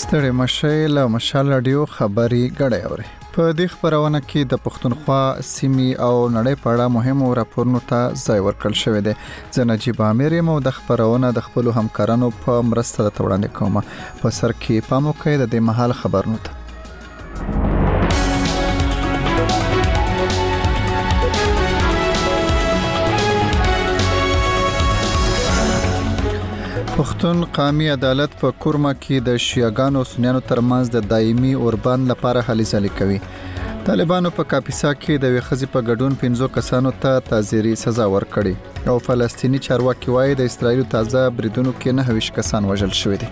ستړي مشي له مشال رادیو خبري غړې اوري په دې خبرونه کې د پښتونخوا سیمې او نړۍ په اړه مهمو راپورونو ته ځای ورکړل شوی دی. زه نجیب امیر یم او د خبرونه د خپل همکارانو په مرسته وړاندې کوم. په سر کې پام وکړئ د دې مهال خبرونه ته. پښتون قومي عدالت په کورما کې د شیعاګانو سنیانو ترمنځ د دایمي اوربند لپاره هلې ځلې کوي. طالبانو په کاپیسا کې د وخزي په ګډون 15 کسانو ته تعزیري سزا ورکړي او فلسطینی چارواکي وايي د اسرایل تازه بریدونو کې 9 کسان وژل شوي دي.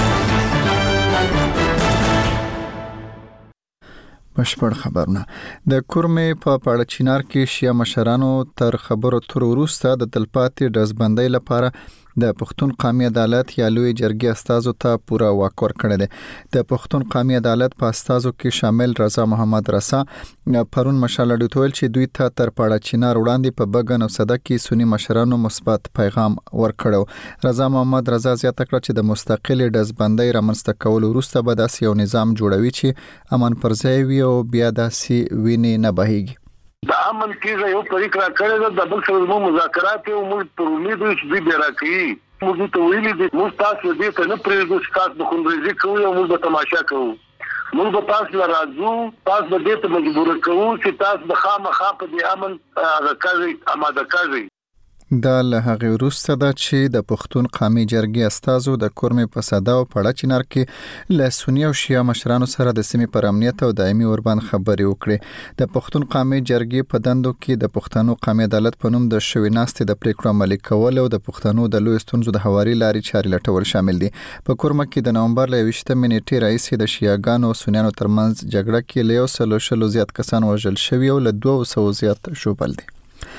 بشپړ خبرونه. د کورمې په پاړه چینار کې شیعه مشرانو تر خبرو تر وروسته د تلپاتې دزبندۍ لپاره د پښتون قومي عدالت یا لوی جرګې استازو ته پوره واک ورکړی دی. د پښتون قومي عدالت په استازو کې شامل رضا محمد رسا پرون مشال اډیټول چې دوی ته تر پاړه چینار وړاندې په بګن او صدا کې سنی مشرانو مثبت پیغام ورکړو. رضا محمد رضا زیاته کړه چې د مستقل دزبندۍ رامنځته کول وروسته به داسې یو نظام جوړوي چې امن پر ځای وي او بیا داسې ویني نه بهيږي. د امن کېږي یو طریق را کړی د بل سره مو مذاکرات او موږ پر امید یو چې دوی راکړي. موږ ته ویلي دي موږ تاسو دې ته نه پرېږدو چې تاسو د خونریزي کوو او موږ به تماشا کوو. موږ به تاسو راځو، تاسو به دې ته مجبور کوو چې تاسو د خامخا په دې امن راکړي آماده کړئ. دا له هغه وروسته ده چې د پښتون قومي جرګې استازو د کورمې په صدا او پاړه چینار کې له سنی او شیعه مشرانو سره د سیمې پر امنیت او دایمي اوربند خبرې وکړي. د پښتون قومي جرګې په دندو کې د پښتنو قومي عدالت په نوم د شوی ناستې د پریکړو عملي کول او د پښتنو د لوی ستونزو د حواري لارې چارې لټول شامل دي. په کورمه کې د نومبر له 20 نیټې راځي د شیعاګانو او سنیانو ترمنځ جګړه کې له 100 زیات کسان وژل شوي او له 200 زیات ژوبل دي.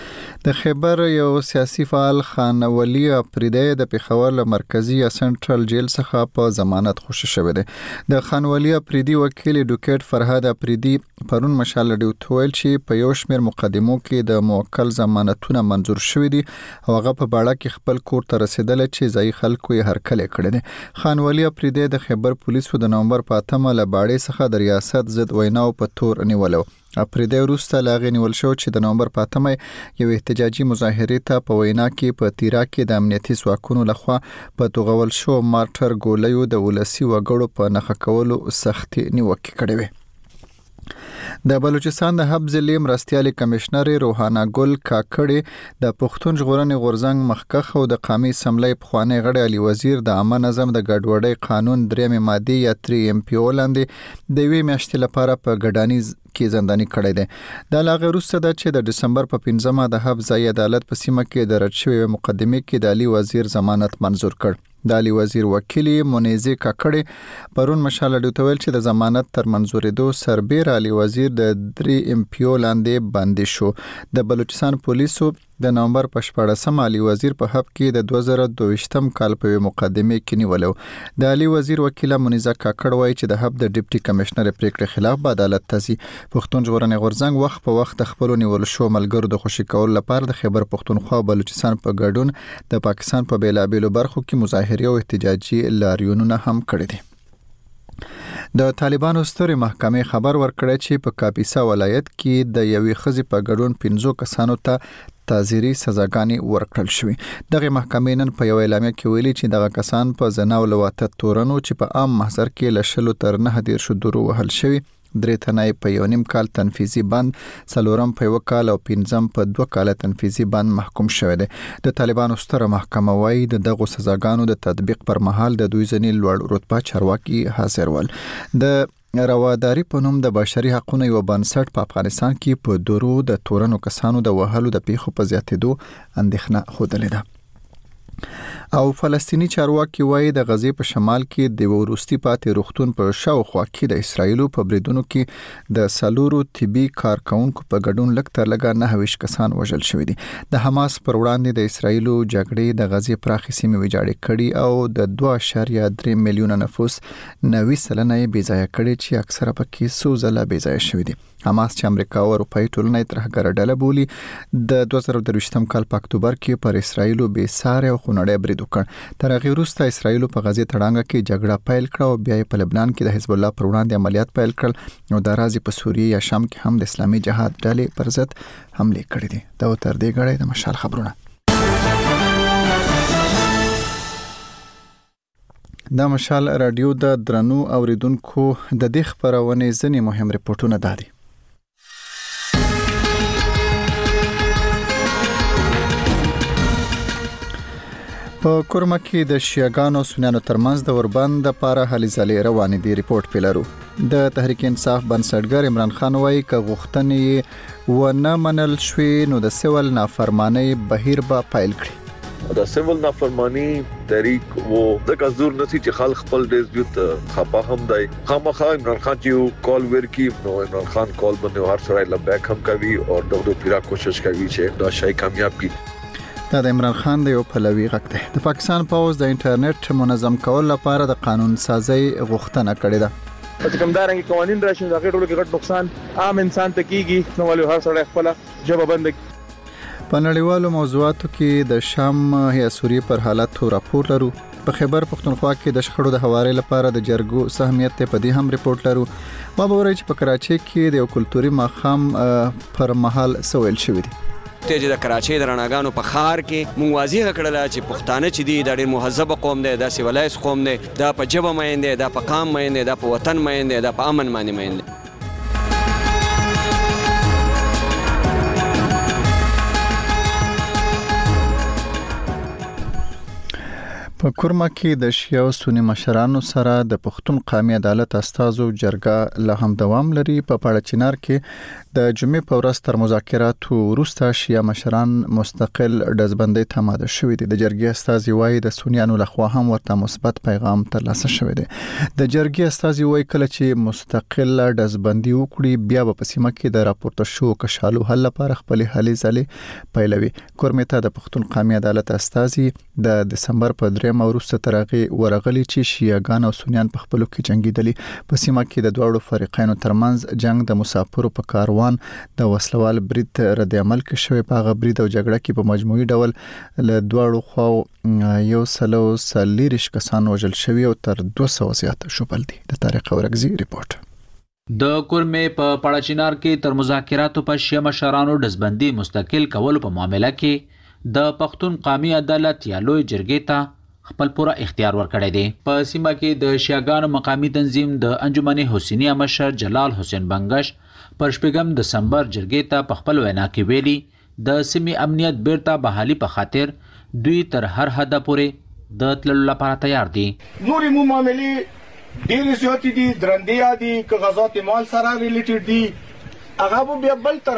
د خیبر یو سیاسي فعال خان ولی افریدی د پېښور له مرکزی یا سنټرل جیل څخه په ضمانت خوشی شوی دی. د خان ولی افریدی وکیل ډوکټ فرهاد افریدی پرون مشال ډیوټویل چې په یو شمېر مقدمو کې د موکل ضمانتونه منظور شوی دي او هغه په باړه کې خپل کور ته رسیدل چې ځای خلکو یې هرکلی کړی دی. خان ولی افریدی د خیبر پولیسو د نومبر په 8 له باړې څخه د ریاست ضد ویناو په تور نیولو. افریدی وروسته لاغې نیول شو چې د نومبر په 8 یو احتجاجي مظاهره ته په وینا کې په تیرا کې د امنیتي ځواکونو لخوا په توغول شو مارټر ګولیو د ولسی وګړو په نخښه کولو سختي نیوکه کړې وه. د بلوچستان د حب ضلع مرستيالي کمشنر روحانا ګل کاکړي د پښتون ژغورنې غورځنګ مخکخ او د قومي سملې پخوانی غړي علي وزیر د عامه نظم د ګډوډۍ قانون 3 ماده یا 3 MPO لاندې د وی میاشتې لپاره په ګډانی کې زنداني کړی دی. د لاغه وروسته د چې د دسمبر په 15 د حب ځای عدالت په سیمه کې د رچوي مقدمه کې د علي وزیر ضمانت منظور کړ. د علي وزیر وکیل منیزي کاکړي پرون مشال ډیوټویل چې د ضمانت تر منظورېدو سربېر علي وزیر د 3 MPO لاندې باندې شو. د بلوچستان پولیسو د نومبر په 14 علي وزیر په حب کې د 2022 کال په مقدمه کې نیولو. د علي وزیر وکیل منیزه کاکړ وایي چې د حب د ډیپټي کمشنر پریکړې خلاف به عدالت ته ځي. پښتون ژغورنې غورځنګ وخت په وخت خپل نیول شو ملګرو د خوشي کول لپاره د خیبر پښتونخوا او بلوچستان په ګډون د پاکستان په بیلابېلو برخو کې مظاهره او احتجاجي لاریونونه هم کړي دي. د طالبانو ستوري محکمې خبر ورکړی چې په کاپیسا ولایت کې د یوې خزي په ګډون 15 کسانو ته تعزیري سزاګانې ورکړل شوې. دغه محکمې نن په یو اعلامیه کې ویلي چې دغه کسان په زنا او لواطت تورنو چې په عام محضر کې لشلو تر 9 درو وهل شوی 3 تنه په 1.5 کال تنفیذي بند، 4 په 1 کال او 5 په 2 کال تنفیذي بند محکوم شوی دی. د طالبانو ستره محکمه وايي د دغه سزاګانو د تطبیق پر مهال د دوی ځنې لوړ رتبه چارواکي حاضر ول. د رواداری په نوم د بشري حقوقو یو بنسټ په افغانستان کې په درو د تورنو کسانو د وهلو د پیښو په زیاتېدو اندېښنه خوده ده. او فلسطینی چارواکي وایي د غزې په شمال کې د وروستي پاتې روغتون په شاوخوا کې د اسرایلو په بریدونو کې د سالورو طبي کارکونکو په ګډون لږ تر لږه 9 کسان وژل شوي دي. د حماس پر وړاندې د اسرایلو جګړې د غزې پراخې سیمې ویجاړې کړي او د 2.3 میلیونه نفوس 90% یې بې ځایه کړي چې اکثره پکې څو ځله بې ځایه شوي دي. حماس چې امریکا او اروپאי ټولنې ترهګر ډله بولي د 2023م کال په اکتوبر کې پر اسرایل به ساره او خونړی برید وکړ. تر هغه وروسته اسرایل په غزه تړانګه کې جګړه پیل کړه او بیا په لبنان کې د حزب الله پر وړاندې عملیات پیل کړل او د راځي په سوریه یا شام کې هم د اسلامي جهاد ډلې پر ضد حمله کړې دي. دا تر دې غړې د مشال خبرونه. د مشال رادیو د درنو اوریدونکو د دې خبرونه ځنې مهم ریپورتونه دادي. په کورما کې د شیعاګانو سنیانو ترمنځ د وربند لپاره هلې ځلې روانې دي. ریپورت پیلرو د تحریک انصاف بنسټګر عمران خان وایي ک غوښتنې ونه منل شوې نو د سیول نافرمانی بهیر به پیل کړي. دا سیول نافرمانی تحریک وو د کزور نسی چې خلک خپل ډیزبیوت خپه هم دی خامخا عمران خان چې کال ورکی نو عمران خان کال باندې هر سره لبیک هم کوي او دغه پیرا کوشش کوي چې دا شای کامیاب کړي. دا د عمران خان د یو پلوي غږ دی. د پاکستان پوز د انټرنیټ منظم کول لپاره د قانون سازي غوښتنه کړې ده. چې کومدارنګ قوانين راشي دا ټولو کې غټ نقصان عام انسان ته کیږي نو ولې هر سره خپل جواب بند. په نړیوالو موضوعاتو کې د شام یا سوریه پر حالت راپور لرو. په خیبر پختونخوا کې د شخړو د هواري لپاره د جرګو سهمیت ته په دې هم ریپورت لرو. ما به ورای چې په کراچۍ کې د یو کلتوري ماخام پر مهال سویل شوې دي. چې د کراچۍ د رڼاګانو په خار کې مونږ واضح کړل چې پښتانه چې دي د ډېر مهذب قوم دی، د سیولایز قوم دی، دا په جبه مین دی، دا په قام مین دی، دا په وطن مین دی، دا په امن باندې مین دی. په کورما کې د شیعه او سنی مشرانو سره د پښتون قومي عدالت استازو جرګه له هم دوام لري. په پاړچینار کې د جمعې په ورځ تر مذاکراتو وروسته شیعه مشران مستقل ډزبندۍ ته آماده شوي دي. د جرګې استازي وایي د سنیانو لخوا هم ورته مثبت پیغام ترلاسه شوی دی. د جرګې استازي وایي کله چې مستقل ډزبندي وکړي بیا په سیمه کې د راپورته شو کشالو حل لپاره خپل هلې ځلې پیلوي. کورمې ته د پښتون قومي عدالت استازي د دسمبر په 3 وروسته ترغه ورغلي چې شیعاګان او سنیان په خپلو کې جنگیدلي. په سیمه کې د دوړو فریقینو ترمنځ جنگ د مسافرو په کاروان د وسلوال برید رد عمل کې شوی. په هغه برید او جګړه کې په مجموعي ډول له دوړو خو 140 کسان وژل شوی او تر 200 زیات شوبل دي. د تاریخ ورغزي ریپورت. د کورمې په پاړچینار کې تر مذاکراتو په شیعه مشرانو ډزبندي مستقل کول په معاملې کې د پښتون قومي عدالت یا لوی جرګې ته خپل پورا اختیار ورکړی دی. په سیمه کې د شیعاګانو مقامی تنظیم د انجمن حسینیه مشر جلال حسین بنگش پر 8 دسمبر جرګې ته په خپل وینا کې ویلي د سیمې امنیت بیرته بحالي په خاطر دوی تر هر حد پورې د تللو لپاره تیار دي. نورې مو معاملې ډېرې زیاتې دي، درندې دي، کاغذات مال سره ریلیټډ دي، هغه بیا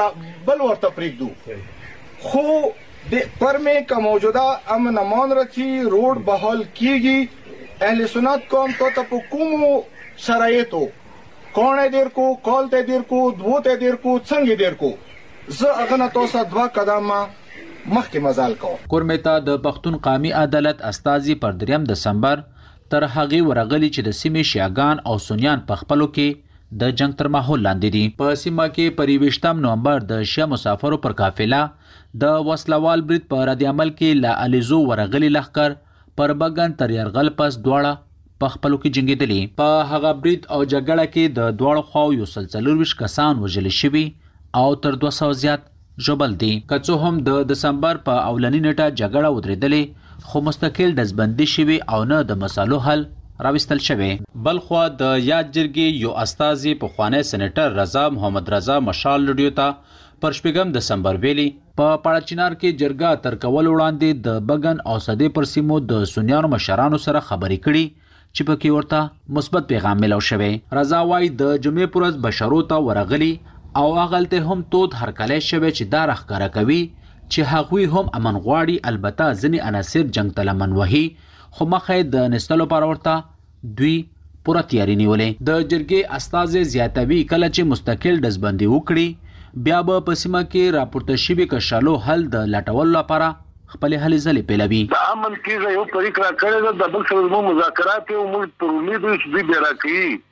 بل ورته پرېږدو. خو پر میں کا موجودہ امن امان رکھی روڈ بحال کی گی اہل سنت قوم تو تپکومو شرائطو کون دیر کو کال تے دیر کو دوت دیر کو څنګه دیر کو ز اغنا تو صدوا قدم مخکې مزال کو. کورمتا د پښتون قومي عدالت استازي پر 3 دسمبر تر هغه ورغلي چې د سیمې شیعاګان او سنیان په خپلو کې د جنگ تر ماحول لاندې دي. په سیمه کې پر 28 نومبر د شیعه مسافرو پر قافله د وسلوال برید په رد عمل کې لا الیزو ورغلي لخر پر بغن تر يرغل پس دواړه په خپلو کې جنگیدلي. په هغه برید او جګړه کې د دواړو خواو 140 کسان وژل شوي او تر 200 زیات ژوبل دي. که څه هم د دسمبر په اولنی نیټه جګړه ودرېدلې خو مستقل ډزبندي شوي او نه د مسالو حل راوستل شوی. بلخوا د یاد جرګې یو استازي په خوانی سېنیټر رضا محمد رضا مشال لډیو ته پر 8 دسمبر ویلي په پاړچینار کې جرګه تر کول وړاندې د بغن او صدې پر سیمو د سنیانو مشرانو سره خبرې کړي چې په کې ورته مثبت پیغام ملو شوی. رضا وايي د جمعې پر ورځ بشرو ته ورغلي او اغلته هم تود هرکلی شوی چې دا راښکاره کوي چې هغوی هم امن غواړي. البته ځینې عناصر جنگ ته لمن وهي خو مخې د نستلو پر ورته دوی پوره تیاری نیولې. د جرګې استازي زیاتوي کله چې مستقل ډزبندي وکړي بیا به په سیمه کې راپورته شوي کشالو حل د لټولو لپاره خپل هلې ځلې پیلوي. د امن کې یو طریق را کړی د بل سره مذاکرات او موږ پر امید چې دوی بیا راکړي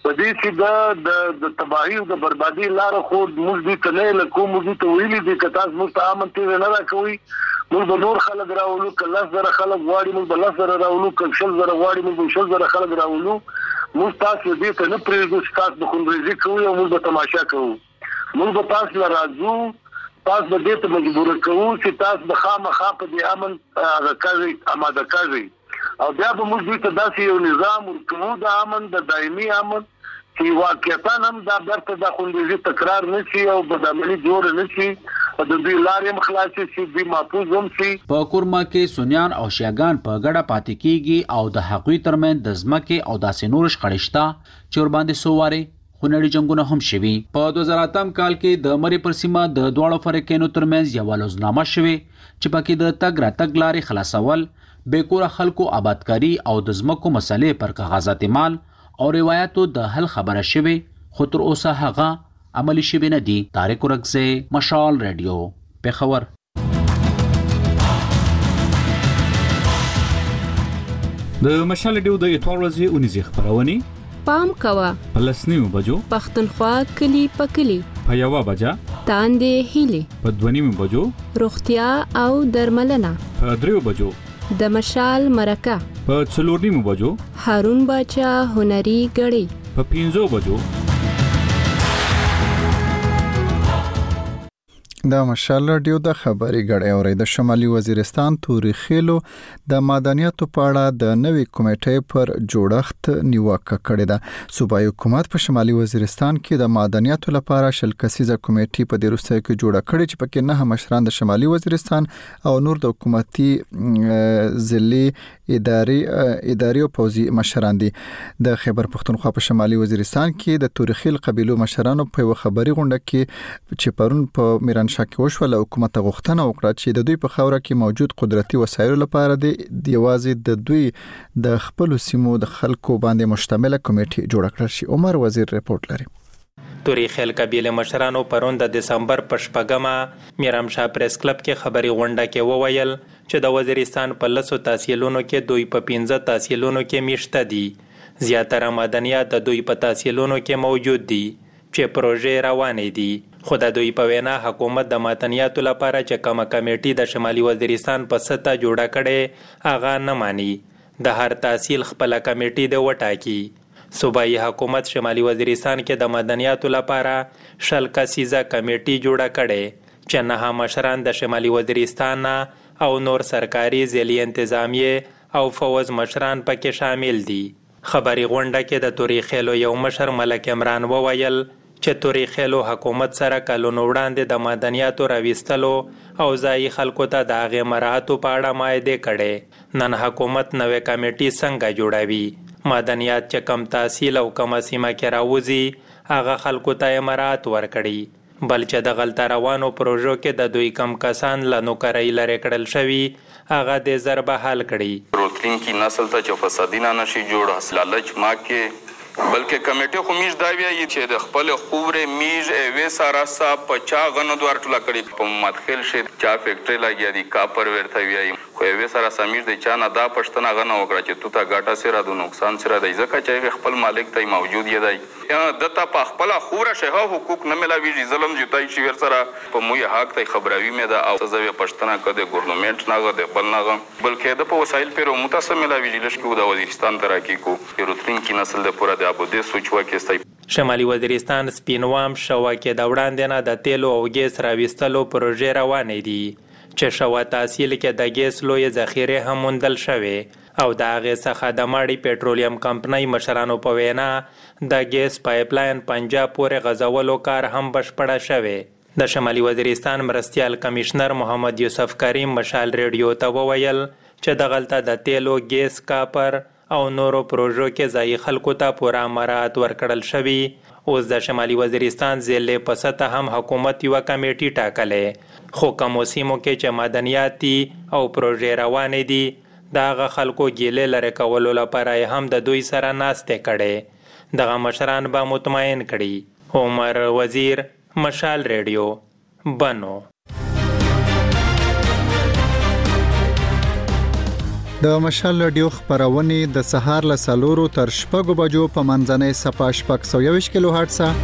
په دې چې د تباہي او د بربادي لار خو موږ دې ته نه لکو موږ دې ته ویلي دي که تاسو موږ ته امن تیر نه راکوي موږ به نور خلک راولو که 10,000 خلک غواړي موږ به 10,000 راولو که 100,000 غواړي موږ به 100,000 خلک راولو موږ تاسو دې ته نه پرېږدو چې تاسو د خونریزي کوئ او موږ به تماشا کوو موږ به تاسو له راځو تاسو به دې ته مجبور کوو چې تاسو د خامخا په دې امن راکړئ آماده کړئ او بیا به موږ دې ته داسې یو نظام ورکوو د امن د دایمي امن چې واقعیتا هم دا برته د خونریزي تکرار نه شي او بدعملي جوړ نه شي د دې لارې مخلاص شي د محفوظ هم شي په کورما کې سنیان او شیعاګان په ګډه پاتې کیږي او د حقوقي ترمن د ځمکې او داسې نور شخړشتا چې ور باندې سوواري خونړي جنگونه هم شوي په 2008 کال کې د مری پر سیمه د دواړو فریقینو ترمنځ یو لوزنامه شوه چې پکې د تګ راتګ لارې خلاصول بیکوره خلکو آبادکاری او د ځمکو مسلې پر کاغذات مال او روایتو د حل خبره شوه خو تر اوسه هغه عملی شوه نه دي طارق ورکزه مشال رادیو پیښور د مشال رادیو د اتوار ورځې اونیزه خبرونه پام کوا پلسنیو بجو پختونخوا کلی پکلی په یوا بجا تاندې هیله په دونیمو بجو روغتیا او درملنه په دریو بجو د مشال مرکه په څلورنیمو بجو هارون باچا هنري غړي په 5 بجو د مشال رادیو د خبري غړي اوري د شمالي وزیرستان توري خېلو د مدنیاتو په اړه د نوې کمیټې پر جوړښت نیوکه کړې ده صوبایي حکومت په شمالي وزیرستان کې د مدنیاتو لپاره شل کسیزه کمیټې په دې وروستیو کې جوړه کړې چې پکې نه مشران د شمالي وزیرستان او نور د حکومتي ضلعي اداري او پوځي مشران دي د خیبر پختونخوا په شمالي وزیرستان کې د توري خېل قبيلو مشرانو په خبري غونډه کې چې پرون په میران شاکه وشول حکومت غوښتنه وکړه چې د دوی په خاوره کې موجود قدرتي وسایل لپاره د یوازې د دوی د خپل سیمو د خلکو باندې مشتمله کمیټه جوړ کړل شي عمر وزیر ریپورت لري توري خیل قبیله مشرانو پرون د دسمبر په شپږمه میرام شاه پریس کلب کې خبري غونډه کې وویل چې د وزیرستان په لسو تحصیلونو کې دوی په 15 تحصیلونو کې میشته دي زیاتره مدنیات د دوی په تحصیلونو کې موجود دي چې پروژې روانې دي خو د دوی په وینا حکومت د مدنیاتو لپاره چې کومه کمیټې د شمالي وزیرستان په سطح جوړه کړي هغه نه مانی د هر تحصیل خپل کمیټې د وټاکی صوبایي حکومت شمالي وزیرستان کې د مدنیاتو لپاره شل کسیزه کمیټې جوړه کړي چې نه مشران د شمالي وزیرستان او نور سرکاري ځلي انتظامیه او فوز مشران پکې شامل دي خبري غونډه کې د توري خېلو یو مشر ملک عمران وویل چې توري خېلو حکومت سره کلونو وړاندې د مدنیاتو راوستلو او ځای خلکو ته د هغه مراتو په اړه مایده کړي نن حکومت نوې کمیټې څنګه جوړوي مدنیات چې کم تحصیل او کم سیمه کې راوځي هغه خلکو ته مرات ورکړي بل چې د غلط روانو پروژو کې د دوی کم کسان له نوکرۍ لري کړل شوی هغه د ضربه حل کړي راتلونکي نسل ته چې فسادي نه نشي جوړ لالچ ما کې بلکې کمیټه خو میش دا وی چې د خپل خوبره میج وې سارا سا 50 غنو دوار ټولا کړي په مدخل شي چا فیکټری لګیا دي کاپر ورته وی خو وې سارا سمیر د چا نه دا پښتنه غنو وکړه چې تو تا ګاټه سره د نقصان سره د ځکه چې خپل مالک ته موجود یی دی د تا په خپل خوبره شه حقوق نه ملاوي ظلم جتای شي ور سره په موي حق ته خبروي مې دا او سزا پښتنه کده ګورنمنت نه غده بل نه بلکې د په وسایل پر متاسم ملاوي لشکو د وزیرستان ترقی کو راتلونکي نسل د پوره د ابو د سوچ وکستای شمالي وزیرستان سپینوام شوا کې د وړاندې نه د تیلو او ګیس راوستلو پروژې روانې دي چې شوا تحصیل کې د ګیس لوی ذخیره هم موندل شوی او د هغه څخه د ماړی پېټرولیم کمپنۍ مشرانو په وینا د ګیس پایپ لاین پنجاب پورې غځولو کار هم بشپړه شوی د شمالي وزیرستان مرستیال کمشنر محمد یوسف کریم مشال ریډیو ته وویل چې د غلطه د تیلو ګیس کاپر او نورو پروژو کې ځای خلکو ته پوره مراد ورکړل شوی اوس د شمالي وزیرستان ضلع په سطح هم حکومت یو کمیټه ټاکلې خو کوم سیمو کې چې مدنیاتي او پروژې روانې دي دغه خلکو ګیله لري کولو لپاره هم د دوی سره ناسته کړي دغه مشران به مطمئن کړي عمر وزیر مشال ریډیو بنو د مشال رادیو خبرونه د سهار له 4 تر 6 بجو په منځنۍ صفه 621 کیلو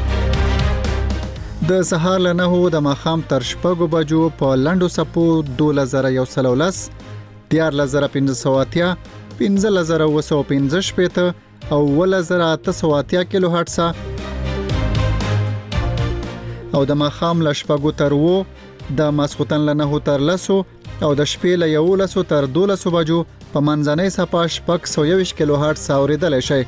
هرتز د سهار له 9 د ماخام تر 6 بجو په لنډو صفو 2113 14580 15515 او 1880 کیلو هرتز او د ماخام له 6 تر 9 د ماسختن له 9 تر 10 او د شپې له 11 تر 12 بجو په منځنۍ صفه 621 کیلو هرتز اوریدل شي.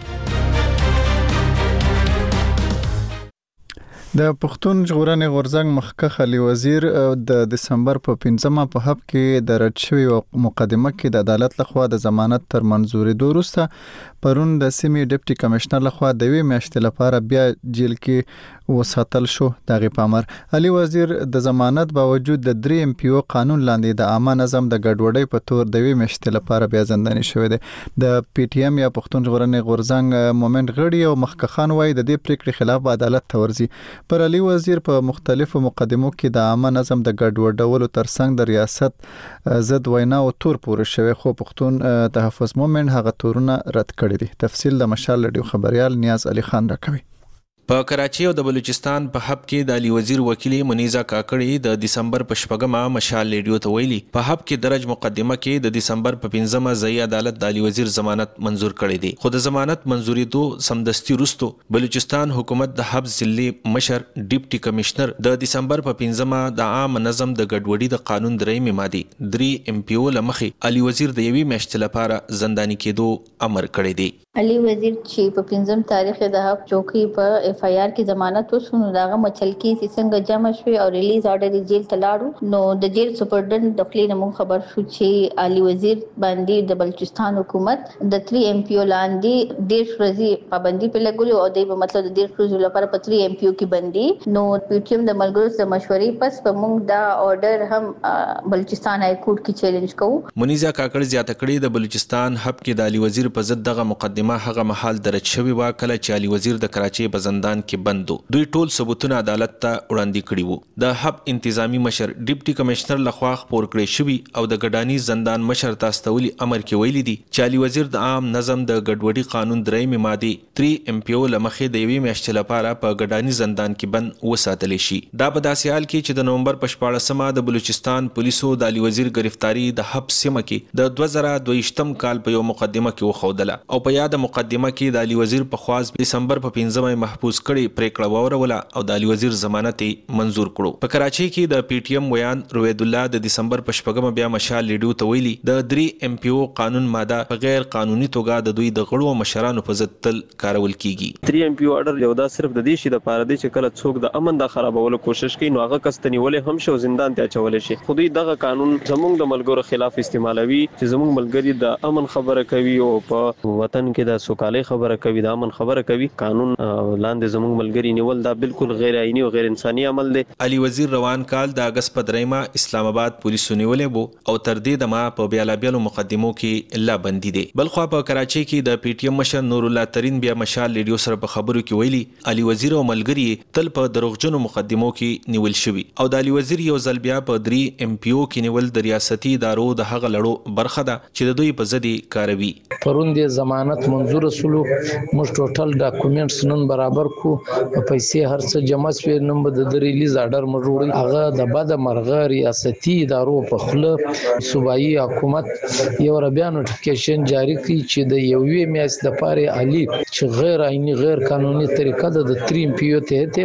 د پښتون ژغورنې غورځنګ مخکښ علي وزیر د دسمبر په 15مه په هب کې د رد شوی مقدمه کې د عدالت لخوا د ضمانت تر منځوري وروسته پرون د سیمې ډیپټي کمشنر لخوا د وی میاشتې لپاره بیا جیل کې وساتل شو. دغه پامر علي وزیر د ضمانت باوجود د 3 ام پی او قانون لاندې د عامه نظم د ګډوډۍ په تور د وی میاشتې لپاره بیا زنداني شوی دی. د پی ټی ایم یا پښتون ژغورنې غورځنګ مومنت غړي او مخکخان وای د دې پریکړې خلاف عدالت تورزي. پر علي وزیر په مختلفو مقدمو کې د عامه نظم د ګډوډولو ترڅنګ د ریاست ضد وینا او تور پورې شوی خو پښتون تحفظ مومنت هغه تورونه رد کړی دي. تفصیل د مشال رادیو خبريال نیاز علي خان راکوي. په کراچي او د بلوچستان په حب کې د علي وزیر وکیل منیزا کاکړي د دسمبر په 14مه مشال ریډیو ته ویلي په حب کې درج مقدمه کې د دسمبر په 15مه ځای عدالت د علي وزیر ضمانت منزور کړی دی خو د ضمانت منزوري دو سمدستي وروسته بلوچستان حکومت د حب ضلعي مشر ډیپټي کمشنر د دسمبر په 15مه د عام نظم د ګډوډۍ د قانون درېمې ماده 3 ام پی او لمخې علي وزیر د یوې میاشتې لپاره زنداني کېدو امر کړی دی. علي وزیر چې په 15 تاریخ د حب چوکي په اف آی آر کې ضمانت وسونو داغه مچل کې څنګه جمع شوی او ریلیز آرډر جیل ته لاړو نو د جیل سپرډنټ د خپل نوم خبر شو چې علي وزیر باندې د بلوچستان حکومت د 3 ام پی او لاندې 1.5 ورځې پابندي په لګولو او د مطلب د 1.5 ورځې لپاره په 3 ام پی او کې بندي نو پی ټی ایم د ملګرو سره مشورې پس په موږ دا آرډر هم بلوچستان های کورټ کې چیلنج کوو. منیزا کاکړ زیاته کړې د بلوچستان حب کې د علي وزیر په ضد دغه مقدمه هغه محل درج شوی و کله چې علي وزیر د کراچي په زندان کې بندو دوی ټول ثبوتونه عدالت ته وړاندې کړي وو. د حب انتظامی مشر ډیپټي کمشنر لخوا خبر کړی شوی او د ګډانی زندان مشر تاستولي امر کې ویلي دي چې علي وزیر د عام نظم د ګډوډۍ قانون درېمې ماده 3 ام پی او لمخې د یوې میاشتې لپاره په ګډانی زندان کې بند وساتل شي. دا په داسې حال کې چې د نومبر په 14مه د بلوچستان پولیسو د علي وزیر گرفتاری د حب سیمه کې د 2022م کال په یو مقدمه کې وخودله او په یاد مقدمه کې د علي وزیر په خواص دسمبر په 15مه محفوظ کړي پریکړه وروله او د علي وزیر ضمانت منزور کړو. په کراچي کې د پی ټی ایم ویان روید الله د دسمبر په 14مه بیا مشال ریډیو ته ویلي د 3 ام پی او قانون ماده په غیر قانوني توګه د دوی د غړو مشرانو په ضد تل کارول کیږي. 3 ام پی او آرډر یو دا صرف د دې شي د پاره دی چې کله څوک د امن د خرابولو کوشش کوي نو هغه کستنی ولې هم شو زندان ته اچول شي. خو دوی دغه قانون زموږ د ملګرو خلاف استعمالوي چې زموږ ملګری د امن خبره کوي او په وطن کې د سوکالۍ خبره کوي د امن خبره کوي قانون لاندې زموږ ملګری نیول دا بالکل غیر آئینی او غیر انساني عمل دی. علي وزیر روان کال د اگست په 3مه اسلام آباد پولیسو نیولې وو او تر دې دمه په بیلابیلو مقدمو کې لا بندي دي. بلخو په کراچي کې د پی ټی ایم مشر نور الله ترين بیا مشال ریډیو سره په خبرو کې ویلي علي وزیر او ملګری تل په دروغجنو مقدمو کې نیول شوی او د علي وزیر یو ځل بیا په 3 ام پی او کې نیول د ریاستي ادارو د هغه لړو برخه ده چې د دوی په ضد کاروي. پرون د ضمانت منزور سلو موږ ټوټل ډاکومېنټس نن برابر کو پیسې هر څه جمع شوی نن به د ریلیز آرډر مجوړي هغه د بد مرغه ریاستي ادارو په خله صوبایي حکومت یو بیا نوټیفیکیشن جاری کړي چې د یوې میاشتې لپاره علي چې غیر آئینی غیر قانوني طریقه د 3 ام پی او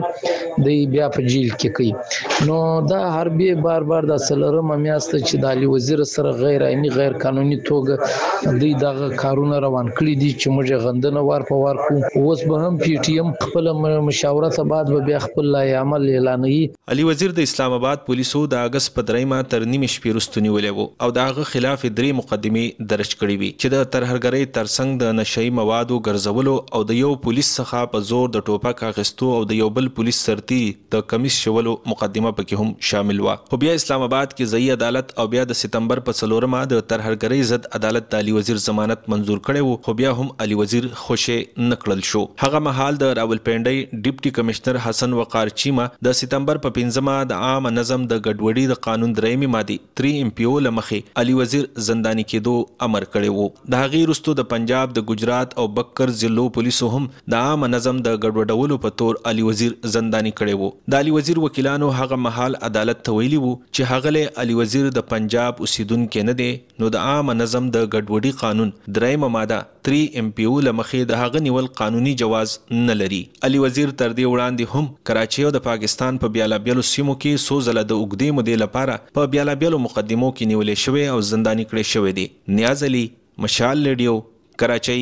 ته د بیا په جیل کې کوي نو دا حربي بار د سلرم میاشت چې د علي وزیر سره غیر آئینی غیر قانوني توګه دوی دغه کارونه روان کړی دي چې موږ غندنه وار په وار کو اوس به هم پی ټی ایم خپل مشاورت بعد به بیا خپل لای عمل اعلانوي. علي وزیر د اسلام آباد پولیسو د اگست په 3مه تر نیمه شپې وروسته نیولې وو او دغه خلاف 3 مقدمې درج کړې وي چې د ترهګرۍ ترڅنګ د نشئی موادو ګرځولو او د یو پولیس څخه په زور د ټوپک اخیستو او د یو بل پولیس سرتي غلطي د کمیس شولو مقدمه پکې هم شامل و. خو بیا اسلام آباد کې ځای عدالت او بیا د سپتمبر په 4مه د ترهګرۍ ضد عدالت د علي وزیر ضمانت منزور کړي وو، خو بیا هم علي وزیر خوشی نکړل شو. هغه مهال د راولپنډي ډیپټي کمشنر حسن وقار چیما د سپتمبر په 5مه د عام نظم د ګډوډۍ د قانون درېمې ماده 3 MPO لمخې علي وزیر زنداني کېدو امر کړی وو. د هغې وروسته د پنجاب د ګجرات او بکر ضلعو پولیسو هم د عام نظم د ګډوډولو په تور علي وزیر زنداني کړی وو. د علي وزیر وکیلانو هغه مهال عدالت ته ویلي وو چې هغه له علي وزیر د پنجاب اوسیدونکو نه دی، نو د عام نظم د ګډوډۍ قانون درېمه ماده 3 MPO لمخې د هغه نیول قانوني جواز نه لري. علي وزیر تر دې وړاندې هم کراچي او د پاکستان په بیلابیلو سیمو کې څو ځله د اوږدې مودې لپاره په بیلابیلو مقدمو کې نیولې شوی او زنداني کړی شوی دی. نیاز علي، مشال ریډیو، کراچي.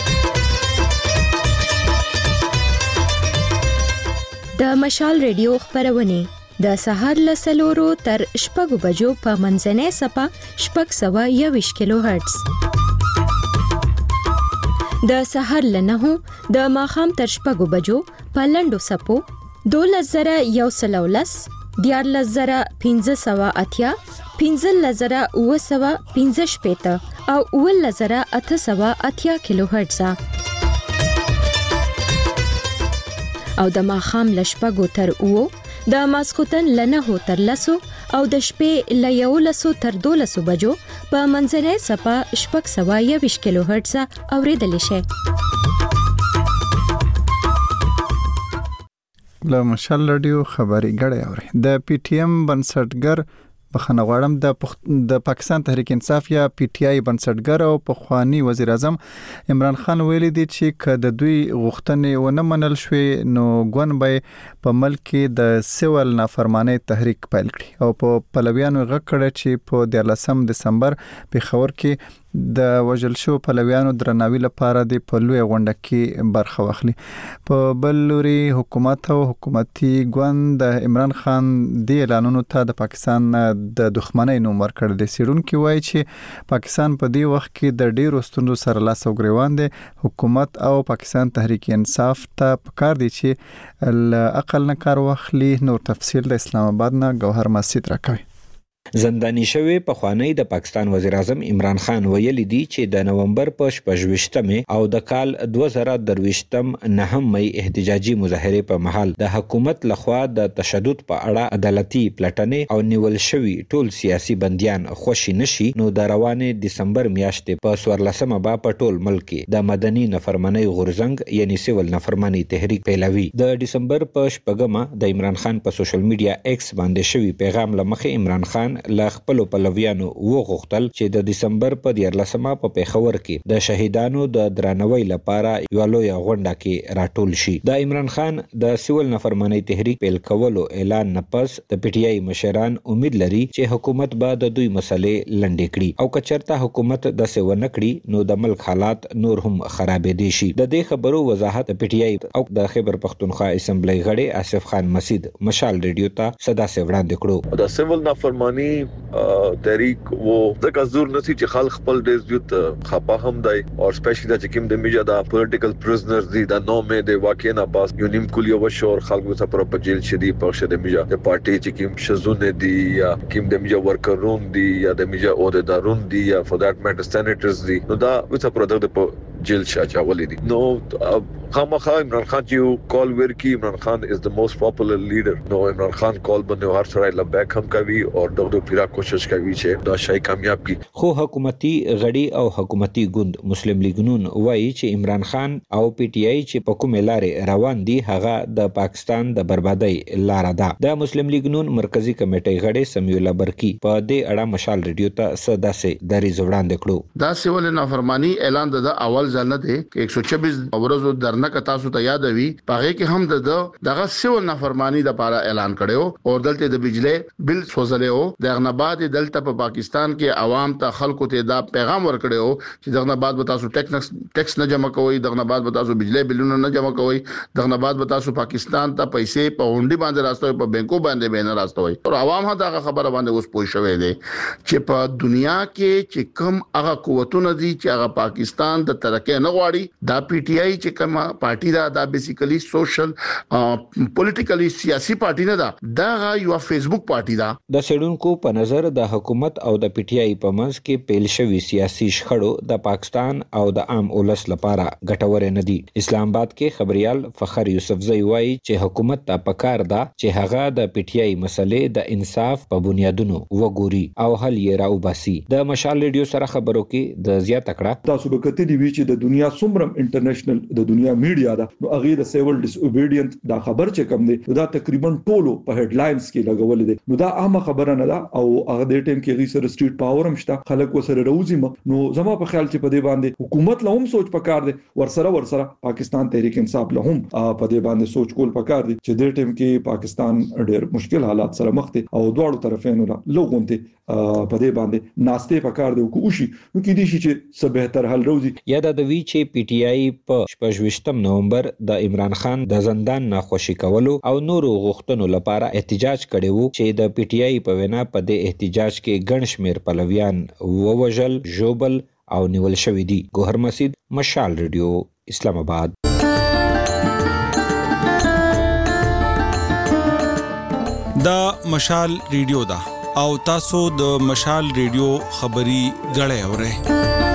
د مشال ریډیو خبرونه د سهار له 4 تر 6 بجو په منځنۍ صفه 621 کیلو هرتز، د سهار له 9 د ماښام تر 6 بجو په لنډو صفو 12110 14580 15915 او 11880 کیلو هرتز او د ماښام له 6 تر 9 د ماسخوتن له 9 تر 10 او د شپې له 11 تر 12 بجو په منځنۍ صفه 621 کیلو هرتز اوریدل شي. له مشال رادیو خبري غړې اوري. د PTM بنسټګر بخښنه غواړم د پاکستان تحریک انصاف یا PTI بنسټګر او پخوانی وزیر اعظم عمران خان ویلي دي چې کله دوی غوښتنې ونه منل شوې نو ګون به په ملک کې د سیول نافرمانی تحریک پیل کړي او په پلویانو غږ کړي چې په 13 دسمبر پېښور کې د وژل شو پلویانو درناوي لپاره د پلوې غونډه کې برخه واخلي. په بل لوري حکومت او حکومتي ګوند د عمران خان د اعلانونو ته د پاکستان د دښمنۍ نوم ورکړ دي. سیډونکو وایي چې پاکستان په دې وخت کې د ډیرو ستونزو سره لاس او ګریوان دي. حکومت او پاکستان تحریک انصاف ته پکار دي چې عقل نه کار واخلي. نور تفصیل د اسلام آباد نه گوهر مسجد راکوي. زندانی شوی پخوانی د پاکستان وزیر اعظم عمران خان ویلي دی چې د نومبر په 28 او د کال 2023 9 مئی احتجاجي مظاهره په محل د حکومت لخوا د تشدد په اړه عدالتي پلټنې او نیول شوی ټول سیاسي بنديان خوشي نشي نو د روانه دسمبر میاشتې په 14مه با په ټول ملک د مدني نفرمانی غورځنګ یعنی سیول نفرمانی تحریک پیلوي. د دسمبر په 8مه د عمران خان په سوشل میډیا ایکس باندې شوی پیغام لمخه عمران خان لا خپل پلویانو وغوښتل چې د دسمبر په 14مه په پېښور کې د شهیدانو د درناوي لپاره یو لوی غونډه کې راټول شي. د عمران خان د سیول نفرمانی تحریک پیل کولو اعلان نه پس د PTI مشران امید لري چې حکومت به د دوی مسلې لنډې کړي او کچرته حکومت د سیو نکړي نو د ملک حالات نور هم خرابې دي شي. د دې خبرو وضاحت PTI او د خیبر پختونخوا اسمبلی غړي آصف خان مسید مشال ریډیو ته صدا سے وړاندې کړو. د سیول نفرمانی تحریک وہ ځکه زور نسی چې خلک خپل ډیزبیوت خپه هم دی او سپیشلی د چکم د میجا د پولیټیکل پریزنرز دی د نو مې د واقع نه باس یو نیم کلی وشو او خلکو ته پر په جیل شدي په شه د میجا د پارټي چکم شزونه دی یا کیم د میجا ورکرون دی یا د میجا عہدیدارون دی یا فور دیٹ میټر سینیټرز دی نو دا وڅ پر د جیل شاچاولې دي نو خامخا عمران خان چې کال ورکی عمران خان از د موست پاپولر لیډر نو عمران خان کال باندې هر سره لبیک هم کوي او دغه پیرا کوشش کوي چې دا شای کامیاب کی. خو حکومتي غړي او حکومتي ګوند مسلم لیگ نون وایي چې عمران خان او PTI چې په کومه لارې روان دي هغه د پاکستان د بربادۍ لار ده. د مسلم لیگ نون مرکزی کمیټې غړي سمیولا برکی په دې اړه مشال ریډیو ته صدا سے دریز وړاندې کړو. دا سیول نافرمانی اعلان د اول ځل نه دی چې 126 ورځو درنه ک تاسو ته یادوي پاره کې هم دغه سیول نافرمانی د لپاره اعلان کړو او دلته د بجلی بل سوزلې او دغه بعد دلته په پاکستان کې عوام ته خلکو ته دا پیغام ورکړو چې دغه بعد به تاسو ټیکس نه جمع کوئ دغه بعد به تاسو بجلی بلونه نه جمع کوئ دغه بعد به تاسو پاکستان ته پیسې په هونډي باندې راستوي په بانکو باندې به نه راستوي او عوام هم دغه خبره باندې اوس پوه شوي دي چې په دنیا کې چې کم هغه قوتونه دي چې هغه پاکستان د مرکه نه غواړي دا پی ټی آی چې کومه پارټي دا بیسیکلی سوشل پولیټیکلی سیاسي پارټي نه ده دا یو فیسبوک پارټي ده. د سیډونکو په نظر د حکومت او د پی ټی آی په منځ کې پیل شوی سیاسي شخړو د پاکستان او د عام ولس لپاره ګټور نه دي. اسلام آباد کې خبريال فخر یوسفزئی وایي چې حکومت ته پکار ده چې هغه د پی ټی آی مسلې د انصاف په بنیادونو وګوري او حل یې راوباسي. د مشال ریډیو سره خبرو کې د زیات کړه تاسو به کتلی وی چې د دنیا څومره انټرنیشنل د دنیا میډیا دا نو هغه د سیول ډیس اوبیډینت دا خبر چې کوم دی دا تقریبا ټولو په هډلاینز کې لګول دي نو دا عامه خبره نه ده او هغه د ټیم کې غي سره سټریټ پاور هم شته خلک وسره روزي نو زما په خیال چې په دې باندې حکومت له هم سوچ پکار دي ورسره پاکستان تحریک انصاف له هم په دې باندې سوچ کول پکار دي چې د ټیم کې پاکستان ډېر مشکل حالات سره مخ دي او دواړو طرفینو له لوګونته په دې باندې ناشته پکار دي او کوشي نو کې دي چې څه بهتر حل روزي. یاد د وی چې پی ټی آی په 28 نومبر د عمران خان د زندان ناخوشي کولو او نورو غوښتنو لپاره احتجاج کړي وو چې د پی ټی آی په وینا په دې احتجاج کې ګڼ شمېر پلویان ووژل ژوبل او نیول شوی دي. ګوهر مسعود مشال ریډیو اسلام آباد. دا مشال ریډیو دا او تاسو د مشال ریډیو خبري غړې اورئ.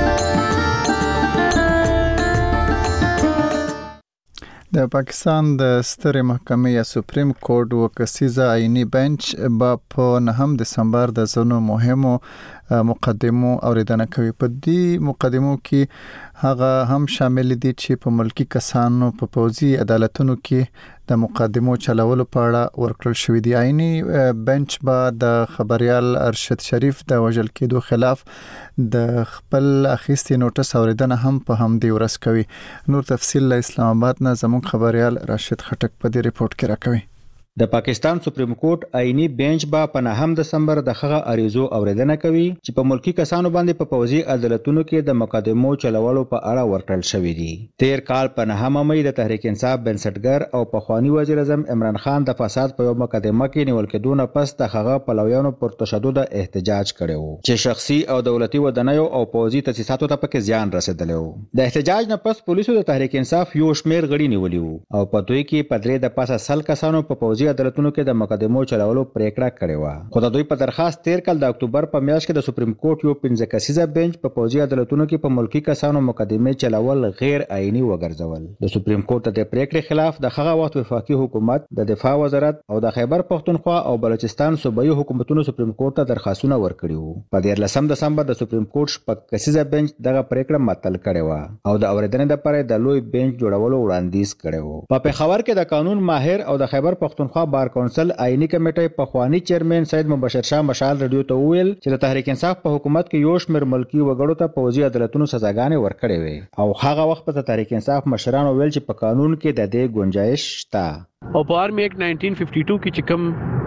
د پاکستان د سترې محکمې یا سپریم کورټ وکسیزه آئینی بنچ په 9 دسمبر د زنو مهمو مقدمو اوریدنه کوي. په دې مقدمو کې هغه هم شامل دي چې په ملکی کسانو په پوځي عدالتونو کې د مقدمو چلولو په اړه ورکړل شوې دي. آئینی بنچ به د خبريال ارشد شریف د وژل کېدو خلاف د خپل اخیستي نوټس اوریدنه هم په همدې ورځ کوي. نور تفصیل له اسلام آباد نه زموږ خبريال راشد خټک په دې ریپورت کې راکوي. د پاکستان سپریم کورټ آئینی بنچ به په 9 دسمبر د هغه اریزو اوریدنه کوي چې په ملکی کسانو باندې په پوځي عدالتونو کې د مقدمو چلولو په اړه ورکړل شوې دي. تیر کال په 9 مې د تحریک انصاف بنسټګر او پخوانی وزیر اعظم عمران خان د فساد په یو مقدمه کې نیول کېدو نه پس د هغه پلویانو پر تشدد احتجاج کړو چې شخصي او دولتي ودانیو او پوځي تاسیساتو ته پکې زیان رسیدلی و. د احتجاج نه پس پولیسو د تحریک انصاف یو شمیر غړي نیولي وو او په دوی کې په 3 د پاسه سل کسانو په پوځي عدالتونو کې د مقدمو چلولو پریکړه کړې و. خو د دوی په درخواست تیر کال د اکتوبر په میاشت کې د سپریم کورټ یو 15 کسیزه بنچ په پوځي عدالتونو کې په ملکی کسانو مقدمه چلول غیر آئینی وګرځول. د سپریم کورټ د پریکړې خلاف د هغه وخت وفاقي حکومت، د دفاع وزارت او د خیبر پختونخوا او بلوچستان صوبایي حکومتونو سپریم کورټ ته درخواستونه ورکړي وو. په 13 دسمبر د سپریم کورټ شپږ کسیزه بنچ دغه پریکړه معطل کړې و او د اوریدنې لپاره د لوی بنچ جوړولو وړاندیز کړی و. په پېښور کې د قانون ماهر او د خیبر پختونخوا بار کونسل آئینی کمیټې پخوانی چیرمن سید مبشر شاه مشال ریډیو ته وویل چې د تحریک انصاف په حکومت کې یو شمېر ملکی وګړو ته پوځي عدالتونو سزاګانې ورکړې وې او هغه وخت په تحریک انصاف مشرانو ویل چې په قانون کې د دې گنجائش شته. او په آرمی ایکټ 1952 کې چې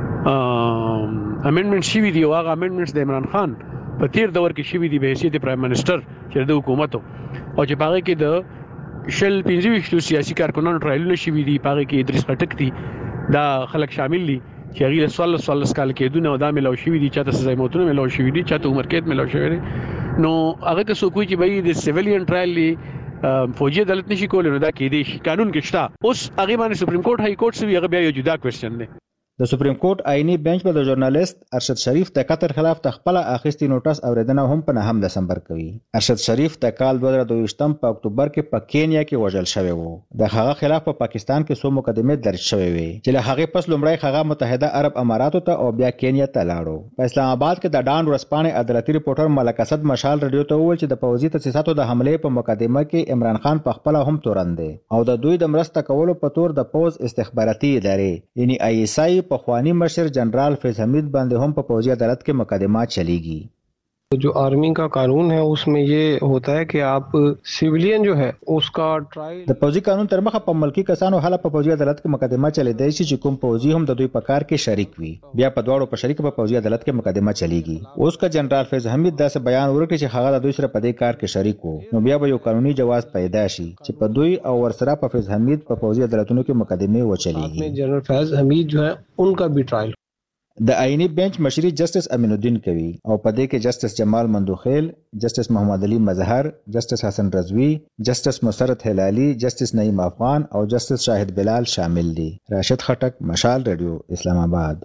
کوم امندمنت شوی دی هغه امندمنټس د عمران خان په تیر دور کې شوی دی به حیثیت پرایم منسٹر چې د حکومت او چې پاره کې د شل 25 سیاسي کارکونانو ټرایلونه شوی دی پاره کې ادریس خټک دی دا خلک شامل دي چې هغه له 16 کال کې دونه دا ملو شوی دي چاته سزا موتونه ملو شوی دي چاته عمر قید ملو شوی دي نو هغه که څوک چې به د سیویلین ټرایل فوجي عدالت نشي کولای نو دا کې دي قانون کې شته. اوس هغه باندې سپریم کورټ هاي کورټ سوي هغه بیا یو جدا کوېسچن دی. د سپریم کورټ آئینی بنچ په د ژورنالیست ارشد شریف د قطر خلاف خپل اخیستي نوټس اوریدنه هم په 9 دسمبر کوي. ارشد شریف د کال 2022 په اکتوبر کې په کینیا کې وژل شوی وو. د هغه خلاف په پاکستان کې څو مقدمه درج شوې وي چې له هغه پس لومړی هغه متحده عرب اماراتو ته او بیا کینیا ته لاړو. په اسلام آباد کې د ډان ورسپانې عدالتي ریپورټر ملک اسد مشال ریډیو ته وویل چې د پوځي تاسیساتو د حمله په مقدمه کې عمران خان په خپل هم تورن دی او د دوی د مرسته کولو په تور د پوز استخباراتي ادارې یعنی آی ایس آی په خوانی مشر جنرال فیض حمید باندې هم په پوځي عدالت کې مقدمات چلیږي. जो आर्मी का कानून है उसमें ये होता है कि आप सिविलियन जो है उसका ट्रायल د پوځي قانون تر مخه په ملکی کسانو حاله په پوځي عدالت کې مقدمه چلیدای شي چې کوم پوځي هم د دوی په کار کې شریک وي بیا په دواړو په شریک په پوځي عدالت کې مقدمه چلیږي. اوس کا جنرال فیض حمید داسې بیان ورکړي چې هغه د دوی سره په دې کار کې شریک وو نو بیا به یو قانوني جواز پیدا شي چې په دوی او ورسره په فیض حمید په پوځي عدالتونو کې مقدمه وچلیږي. جنرال فیض حمید جو ہے ان کا بھی ټرایل د آئینی بنچ مشري جسټس امین الدین کوي او په دې کې جسټس جمال مندوخیل، جسټس محمد علي مظهر، جسټس حسن رضوی، جسټس مسرت هلالي، جسټس نعیم افغان او جسټس شاهد بلال شامل دي. راشد خټک، مشال رادیو، اسلام آباد.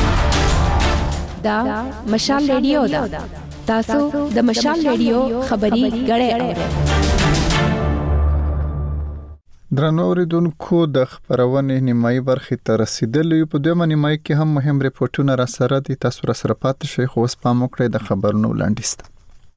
دا مشال رادیو دا تاسو د مشال رادیو خبري غړې اورئ. درنو اوریدونکو د خبرونې نیمایي برخې ته رسیدلی په دویمه نیمایي کې هم مهم ریپورتونه را سره دي. تاسو را سره پاتې شئ خو اوس پام وکړئ د خبرونو وړاندیز ته.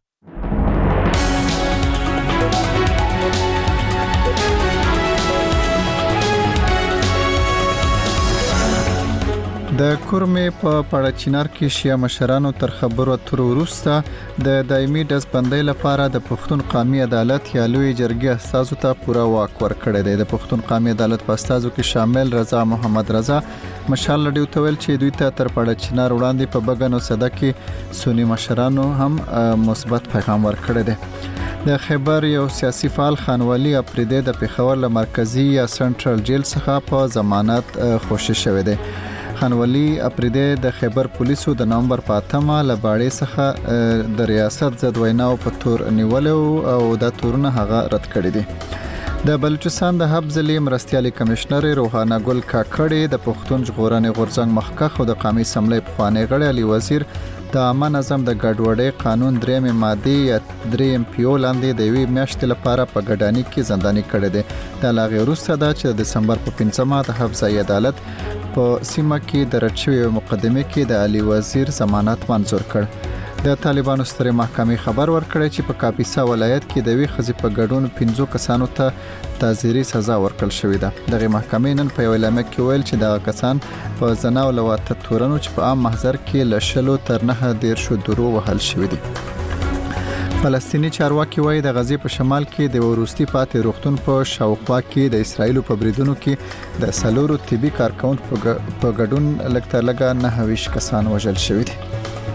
د کورمې په پړچینار کې شیا مشرانو تر خبرو اترو وروسته د دایمي ډزبندۍ لپاره د پښتون قومي عدالت یا لوی جرګې استازو ته پوره واک ورکړی دی. د پښتون قومي عدالت په استازو کې شامل رضا محمد رضا مشال لډیو ته ویل چې دوی ته تر پړچینار وړاندې په بګن او صدا کې سنی مشرانو هم مثبت پیغام ورکړی دی. د خیبر یو سیاسي فعال خانوالي اپریدي د پیښور له مرکزی یا سنټرل جیل څخه په ضمانت خوشی شوی دی. خانوالي اپریدي د خیبر پولیسو د نومبر په 8مه لباړې څخه د ریاست ضد ویناو په تور نیولو او د تورونه هغه رد کړی دی. د بلوچستان د حب ضلع مرستيالي کمشنر روحانه ګل کاکړي د پښتون ژغورنې غورځنګ مخکخ او د قومي سملې پخوانی غړي علي وزیر د عامه نظم د ګډوډۍ قانون 3 ماده یا 3 MPO لاندې د یوې میاشتې لپاره په ګډانی کې زنداني کړی دی. د لاغې وروسته دا چې د دسمبر په 5مه د حب ځای عدالت په سیمه کې د رچوي مقدمه کې د علي وزیر ضمانت منظور کړ. د طالبانو سترې محکمې خبر ورکړی چې په کاپیسا ولایت کې د وی خزي په ګډون 15 کسانو ته تعزیري سزا ورکړل شوې ده. دغه محکمې نن په اعلامیه کې ویل چې دا کسان په زنا او لواطه تورنو چې په عام محضر کې لشلو تر 9 درو وهل شوې دي. فلسطینی چارواکي وایي د غزې په شمال کې د وروستي پاتې روغتون په شاوخوا کې د اسرایلو په بریدونو کې د سلورو طبي کارکونکو په ګډون لږتر لږه 9 کسان وژل شوي دي.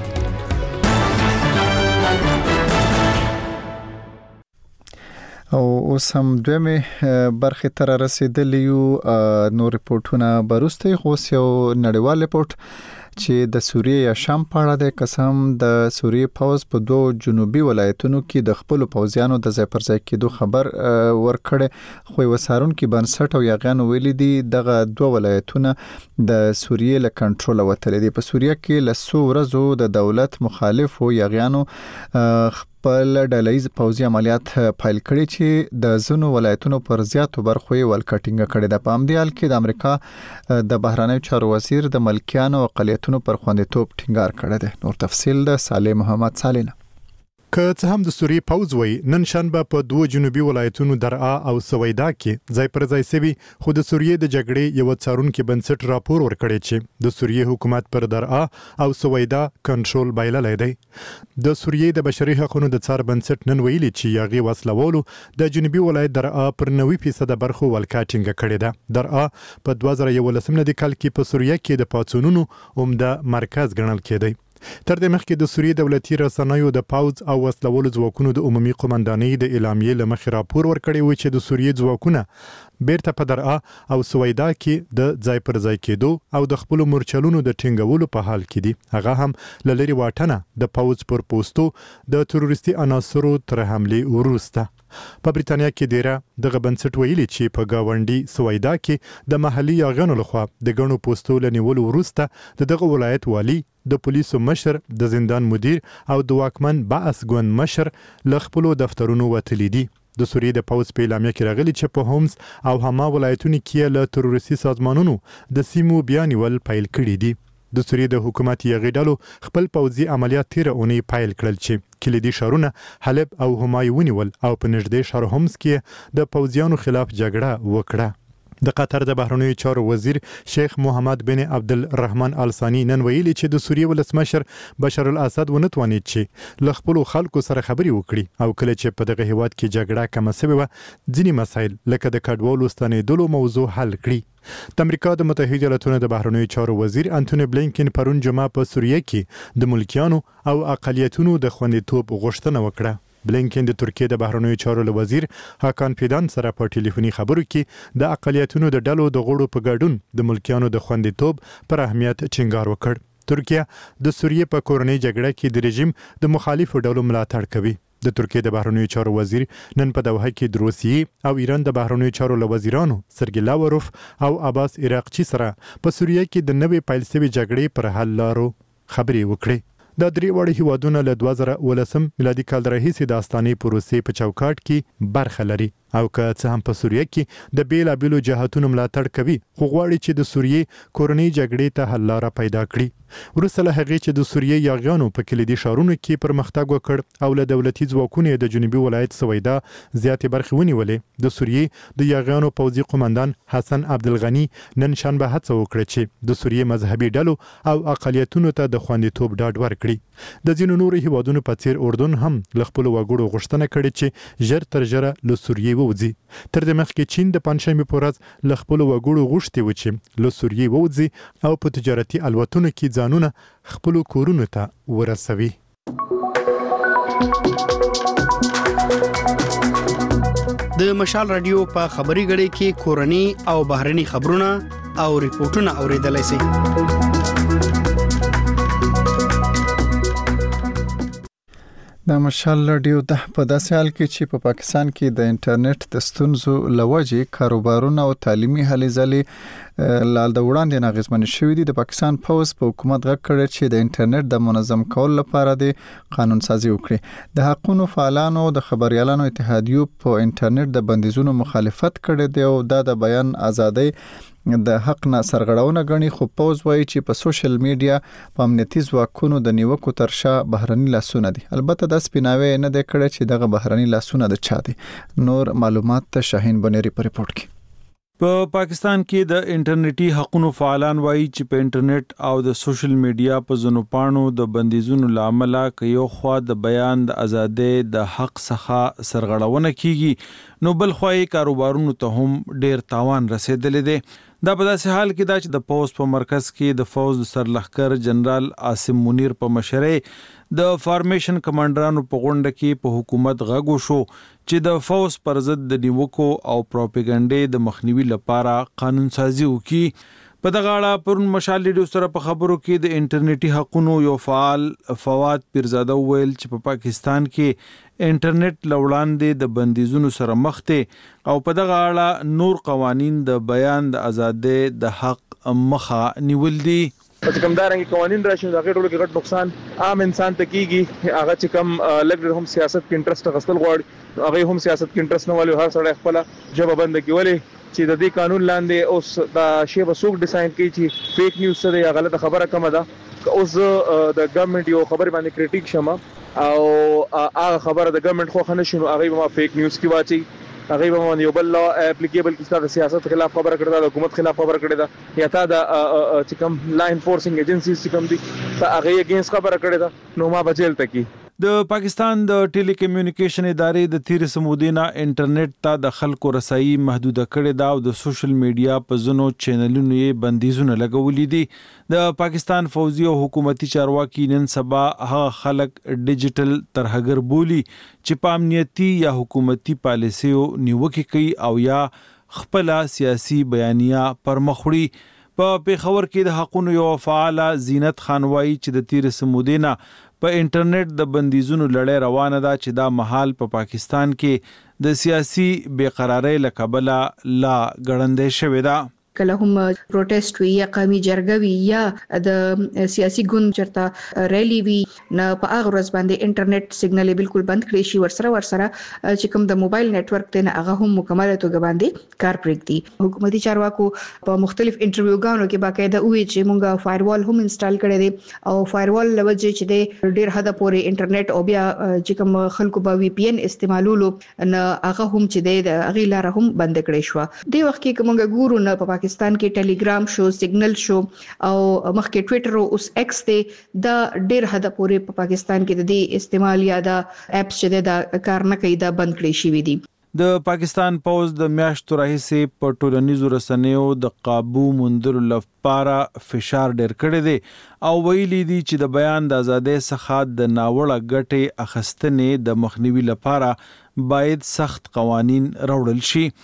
او اوس هم دویمه برخه تر رسیدلی یو نو ریپورتونه برسته خو یو نړیوال ریپورت چې د سوریه یا شام په اړه د قسم د سوریه پوز په دوه جنوبي ولایتونو کې د خپل پوځیانو د ځای پر ځای کېدو خبر ورکړي. خو وسارون کې بنسټ او یاغان ویلي دي دغه دوه ولایتونه د سوریه له کنټرول وتل دي. په سوریه کې لسو ورځو د دولت مخالف او یاغانو خپل ډلهیز پوځي عملیات پیل کړي چې د زونو ولایتونو پر زیاتو برخو یې ولکټینګ کړي. د پامدیال کې د امریکا د بهرنیو چارو وزیر د ملکیانو او اقلیتونو پر خوندیتوب ټینګار کړی دی. نور تفصیل د صالح محمد صالح. که څه هم د سوریې پوځ وای نن شنبه په دوه جنوبي ولایتونو درعا او سویدا کې ځای پر ځای سوي خو د سوریې د جګړې یو څارونکو بنسټ راپور ورکړی چې د سوریې حکومت پر درعا او سویدا کنټرول بایللای دی. د سوریې د بشري حقوقو د څار بنسټ نن ویلي چې یاغي وسلوالو د جنوبي ولایت درعا پر 90% برخو ولکاټینګ کړی ده. درعا په 2011 کال کې په سوریه کې د پاتونونو عمده مرکز ګڼل کېدی. تر دې مخکې د سوریې دولتي رسنیو د پاوز او وسلوالو ځواکونو د عمومي قومندانۍ د اعلامیې لمخې راپور ورکړی و چې د سوریې ځواکونه بیرته په درعا او سویدا کې د ځای پر ځای کېدو او د خپل مورچلونو د ټینګولو په حال کې دي. هغه هم لری واټنه د پاوز پر پوسټو د تروریستي عناصرو تر حمله وروسته. په بریتانیا کې ډیره دغه بنسټ ویلي چې په گاونډي سویدا کې د محلي یاغانو لخوا د غنو پوسټو لنیول وروسته دغه ولایت والی د پولیسو مشر د زندان مدیر او د واکمن باس ګوند مشر ل خپل دفترونو وتلی دي. د سوریې د پوز په اعلامیه کې راغلي چې په هومز او هما ولایتونو کې له تروریستي سازمانونو د سیمو بیانول پیل کړي دي. د سوریې د حکومت یې غډالو خپل پوځي عملیات تیر اونۍ پیل کړل چې کلیدي شهرونه حلب او همای ونیول او په نږدې شهر هومز کې د پوځیانو خلاف جګړه وکړه. د قطر د بهرنیو چارو وزیر شیخ محمد بن عبدالرحمن آل ثانی نن ویلي چې د سوریې ولسمشر بشار الاسد ونتوانید چې له خپل خلکو سره خبري وکړي او کله چې په دغه هیواد کې جګړه کم شوه ځینی مسایل لکه د کډوالو ستنېدلو موضوع حل کړي. د امریکا د متحده ایالاتونو د بهرنیو چارو وزیر انټونی بلینکن پرون جمعه په سوریه کې د ملکیانو او اقلیتونو د خوندیتوب غوښتنه وکړه. بلینکن د ترکیه د بهرنیو چارو وزیر هاکان فیدان سره په ټلیفوني خبرو کې د اقلیتونو د ډلو د غړو په ګډون د ملکیانو د خوندیتوب پر اهمیت ټینګار وکړ. ترکیه د سوریې په کورنۍ جګړه کې د رژیم د مخالفو ډلو ملاتړ کوي. د ترکیې د بهرنیو چارو وزیر نن په دوحه کې د روسیې او ایران د بهرنیو چارو له وزیرانو سرګی لاوروف او عباس عراقچي سره په سوریه کې د نوې پیل شوې جګړې پر حل لارو خبرې وکړې. دا درې واړه هیوادونه له 2019 میلادي کال راهیسې د استانې پروسې په چوکاټ کې برخه لري او که څه هم په سوریه کې د بیلابیلو جهاتونو ملاتړ کوي، خو غواړي چې د سوریې کورنۍ جګړې ته حل لاره پیدا کړي. وروسته له هغې چې د سوریې یاغیانو په کلیدي ښارونو کې پرمختګ وکړ او له دولتي ځواکونو د جنوبي ولایت سویدا زیاتې برخې ونیولې، د سوریې د یاغیانو پوځي قومندان حسن عبدالغني نن شنبه هڅه وکړه چې د سوریې مذهبي ډلو او اقلیتونو ته د خوندیتوب ډاډ ورکړي. د ځینو نورو هیوادونو په څیر اردن هم له خپلو وګړو غوښتنه کړې چې ژر تر ژره له سوریې ووځي. تر دې مخکې چین د پنځشنبې په ورځ له خپلو وګړو غوښتي و چې له سوریې ووځي او په تجارتي الوتنو کې ځانونه خپلو کورونو ته ورسوي. د مشال رادیو په خبري غړي کې کورني او بهرني خبرونه او ریپورتونه اوریدلای شئ. د مشال رادیو د په داسې حال کې چې په پاکستان کې د انټرنیټ د ستونزو لوجې کاروبارونه او تعلیمي هلې ځلې لال د وړاندې ناغېزمن شوې دي. د پاکستان پوز په حکومت غږ کړی چې د انټرنیټ د منظم کولو لپاره د قانون سازي وکړي. د حقوقو فعالانو د خبريالانو اتحادیو په انټرنیټ د بندیزونو مخالفت کړی دی او د بیان ازادي د حق نه سرغړونه غني، خو پوز وایي چې په سوشل میډیا په امنیتي ځواکونو د نیوکو ترشا بهرني لاسونه دي. البته د سپیناوي نه د کړه چې دغه بهرني لاسونه د چا دي. نور معلومات ته شاهین بنيري په ریپورت کې. په پاکستان کې د انټرنیټي حقوقو فعالان وایي چې په انټرنیټ او د سوشل میډیا په ځینو پاڼو د بندیزونو لامل یو خوا د بیان د ازادۍ د حق څخه سرغړونه کیږي، نو بل خوا یې کاروبارونو ته هم ډیر تاوان رسیدلی دی. دا په داسې حال کې دا چې د پوز په مرکز کې د فوج سرلښکر جنرال عاصم منیر په مشرۍ د فارمیشن کمانډرانو په غونډه کې په حکومت غږ وشو چې د فوج پر ضد د نیوکو او پروپاګاندا د مخنیوي لپاره قانون سازي وکړي. په دغه اړه پرون مشال ریډیو سره په خبرو کې د انټرنیټي حقوقو یو فعال فواد پیرزاده ویل چې په پاکستان کې انټرنیټ لوړاندې د بندیزونو سره مخ دي او په دغه اړه نور قوانین د بیان د ازادۍ د حق مخه نیول دي. چې کوم دارنګ قوانین راشي دا غټ ټولو غټ نقصان عام انسان ته کیږي. هغه چې کوم لګ هم سیاست کې انټرست غسل غواړي، هغه هم سیاست کې انټرست نه والي، هر سړی خپل جواب بند کیولې چې د دې قانون لاندې اوس دا شی وسوک ډیزاین کوي چې فیک نیوز سره یا غلطه خبره کومه ده. اوس د ګورنمنت یو خبر باندې کریټیک شمه او هغه خبره د ګورنمنت خو خنه شنو هغه ما فیک نیوز کی واچي، هغه به یو بل لا اپلیکیبل کیسه د سیاست خلاف خبره کړه، د حکومت خلاف خبره کړه ده، یا تا د چې کوم لا انفورسینګ ایجنسیز چې کوم دي هغه اگینست خبره کړه ده، نو ما بجیل تکي. د پاکستان د ټیلی کمیونیکیشن ادارې د تیر سمودینا انټرنیټ ته د خلکو رسایي محدوده کړې ده او د سوشل میډیا په ځینو چینلونو یې بندیزونه لګولې دي. د پاکستان فوزي او حکومتي چارواکي نن سبا هغه خلک ډیجیټل ترهګر بولی چې په امنیتي یا حکومتي پالیسیو نیوکه کوي او یا خپل سیاسي بیانیه پر مخ وړي. په پیښور کې د حقوقو یو فعال زینت خان وایي چې د تیر سمودینا په انټرنیټ د بندیزونو لړۍ روانه ده چې دا مهال په پاکستان کې د سیاسي بیقرارۍ له کبله لا ګړندۍ شوې ده. کله هم پروټیسټ وی یا قومي جرګه وی یا د سیاسي ګوند چرته ریلی وی نه په هغه ورځ باندې انټرنیټ سیګنال بالکل بند کړی شي. ورسره چې کوم د موبایل نتورک ته نه هغه هم مکمل توګه باندې کار پرېږدي. حکومتي چارواکو په مختلف انټرویوګانو کې باقاعده وی چې مونږه فایروال هم انسټال کړی دی او فایروال لوجه چې د ډیر حد پورې انټرنیټ او بیا چې کوم خلکو به وی پی ان استعمالولو نه هغه هم چې د هغه لار هم بند کړی شو. د وخت کې کومه ګورو نه په پاکستان کې ټیلیګرام شو، سیګنل شو او مخکې ټوئیټر او اوس ایکس ته دا ډیر حد پورې په پاکستان کې د دې استعمال یا د اپس چې د کار نه کوي دا بند کړی شوی دي. د پاکستان پوز د میاشتو راهیسې په ټولنیزو رسنیو د قابو موندلو لپاره فشار ډیر کړی دی او ویلي دي چې د بیان د ازادۍ څخه د ناوړه ګټې اخیستنې د مخنیوي لپاره باید سخت قوانین راوړل شي.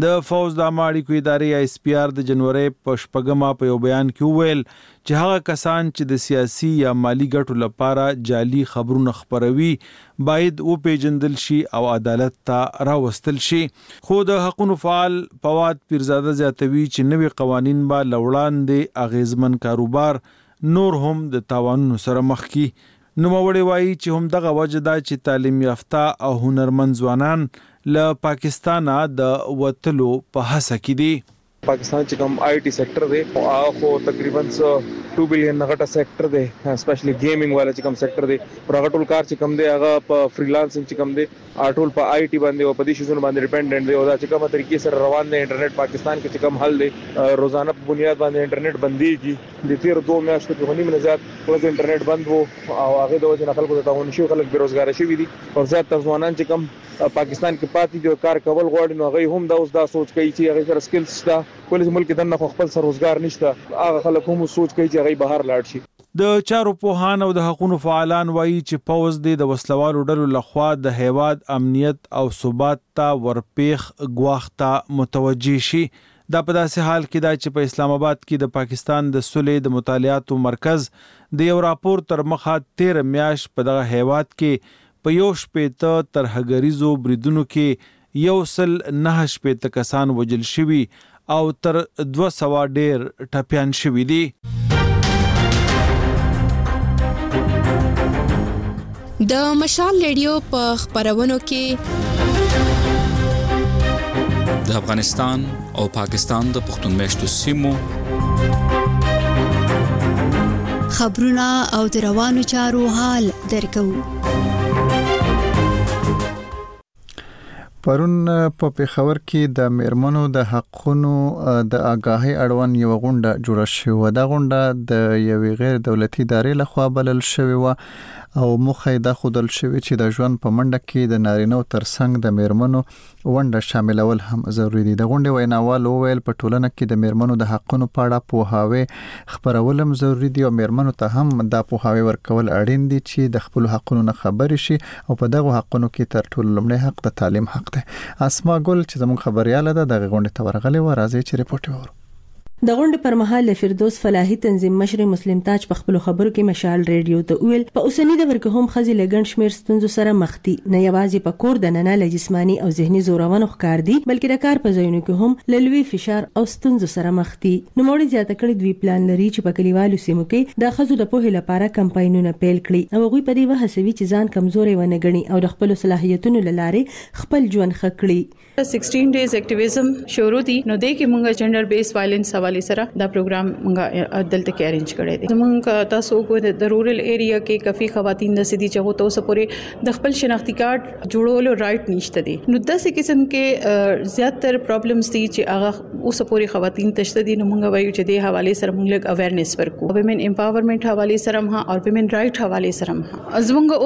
د فوز د عامه اړیکو ادارې ISPR د جنوري په شپږمه په یو بیان کې وویل چې هغه کسان چې د سیاسي یا مالی ګټو لپاره جعلي خبرونه خپروي باید وپیژندل شي او عدالت ته راوستل شي. خو د حقوقو فعال فواد پیرزاده زیاتوي چې نوي قوانین به لوړاندې اغیزمن کاروبار نور هم د تاوانونو سره مخ کی. نوموړی وایي چې هم دغه وجه ده چې تعلیم یافته او هنرمند ځوانان له پاکستانه د وتلو په هڅه کې دي. پاکستان چې کوم IT سېکټر دی هغه خو تقریبا 2 بلین غټه سېکټر دی، اسپیشلی گیمینګ والا چې کوم سېکټر دی، پر هغه ټول کار چې کوم دی هغه په فریلانسینګ چې کوم دی ټول په IT باندې او په دې شیزونو باندې ډیپندنت دی او دا چې کومه طریقې سره روان دی. انټرنیټ پاکستان کې چې کوم حل دی روزانه په بنیاد باندې انټرنیټ بنديږي. د تیر 2 میاشتو کې غنی منځات ورځ انټرنیټ بند وو او هغه د وجه نه خلکو ته تاوان شو، خلک بیروزګار شوي دي او زیات تر ځوانان چې کوم پاکستان کې پاتې دي کار کول غواړي نو هغه هم دا سوچ کوي چې هغه سره سکلز شته، کولای ملک دنه خپل سر روزګار نشته، هغه خلک هم سوچ کوي چې هغه بهر لاړ شي. د چارو پوهان او د حقوقو فعالان وایي چې پوز د وسلوالو ډلو لخوا د هیواد امنیت او ثبات ته ورپیخ غواخته متوجي شي. دا په داسې حال کې دا چې په اسلام آباد کې د پاکستان د صلح د مطالعاتو مرکز د یو راپور تر مخه 13 میاشت په دغه هیواد کې په یو شپېته ترهګریزو بریدونو کې 109 کسان وژل شوي او تر 200 ډیر ټپیان شوي دي. د مشال ریډیو په خبرونو کې د افغانستان او پاکستان د پښتون میشتو سیمو خبرونه او د روانو چارو حال درکو. پرون په پېښور کې د میرمنو د حقونو د آگاهۍ اړوند یو غونډه جوړه شوه. دا غونډه د یوې غیر دولتي ادارې لخوا بلل شوې وه او موخه دا خودل شوې چې د ژوند په منډه کې د نارینو ترڅنګ د میرمنو ونډه شاملول هم ضروری دي. د غونډې ویناوال وویل په ټولنه کې د میرمنو د حقونو په اړه پوهاوی خبرول هم ضروری دي او میرمنو ته هم دا پوهاوی ورکول اړین دي چې د خپل حقونو نه خبري شي او په دغه حقونو کې تر ټولو لومړی حق د تعلیم حق دی. اسما ګل چې زموږ خبرياله ده د غونډې ته ورغلې و، راځي چې ریپورت وورو. د غونډې پر مهال فردوس فلاحي تنظیم مشر مسلم تاج په خپل خبرو کې مشال ریډیو ته ویل په اوسنی دور کې هم خزي لګن شمیر ستونزو سره مخ دي، نه یوازې په کور د ننه له جسمانی او ذهني زورونو ښکار دي بلکې د کار په ځایونو کې هم لوی فشار او ستونزو سره مخ دي. نو موږ زیاته کړی دوی پلان لري چې په کلیوالو سیمو کې د خزو د پوهې لپاره کمپاینونه پیل کړي او غوي په دې وهڅوي چې ځان کمزوري ونه ګڼي او د خپل صلاحیتونو لاره خپل ژوند ښه کړي. 16 days activism شروع دي نو د کې مونږه جندر بیس وایلنس حواله سره دا پروګرام مونږه دلته کې ارینج کړی دی. مونږ تاسو کو د رورل ایریا کې کافي خواتین د سدي چې هو تاسو پورې د خپل شناختی کارت جوړولو رائټ نشته دي. نو داسې قسم کې زیاتره پرابلمز دي چې هغه اوس پورې خواتین تشته دي. نو مونږ وایو چې د حواله سره مونږ لګ اویرنس ورکو ویمن امپاورمنٹ حواله سره هم او ویمن رائټ حواله سره هم زمونږ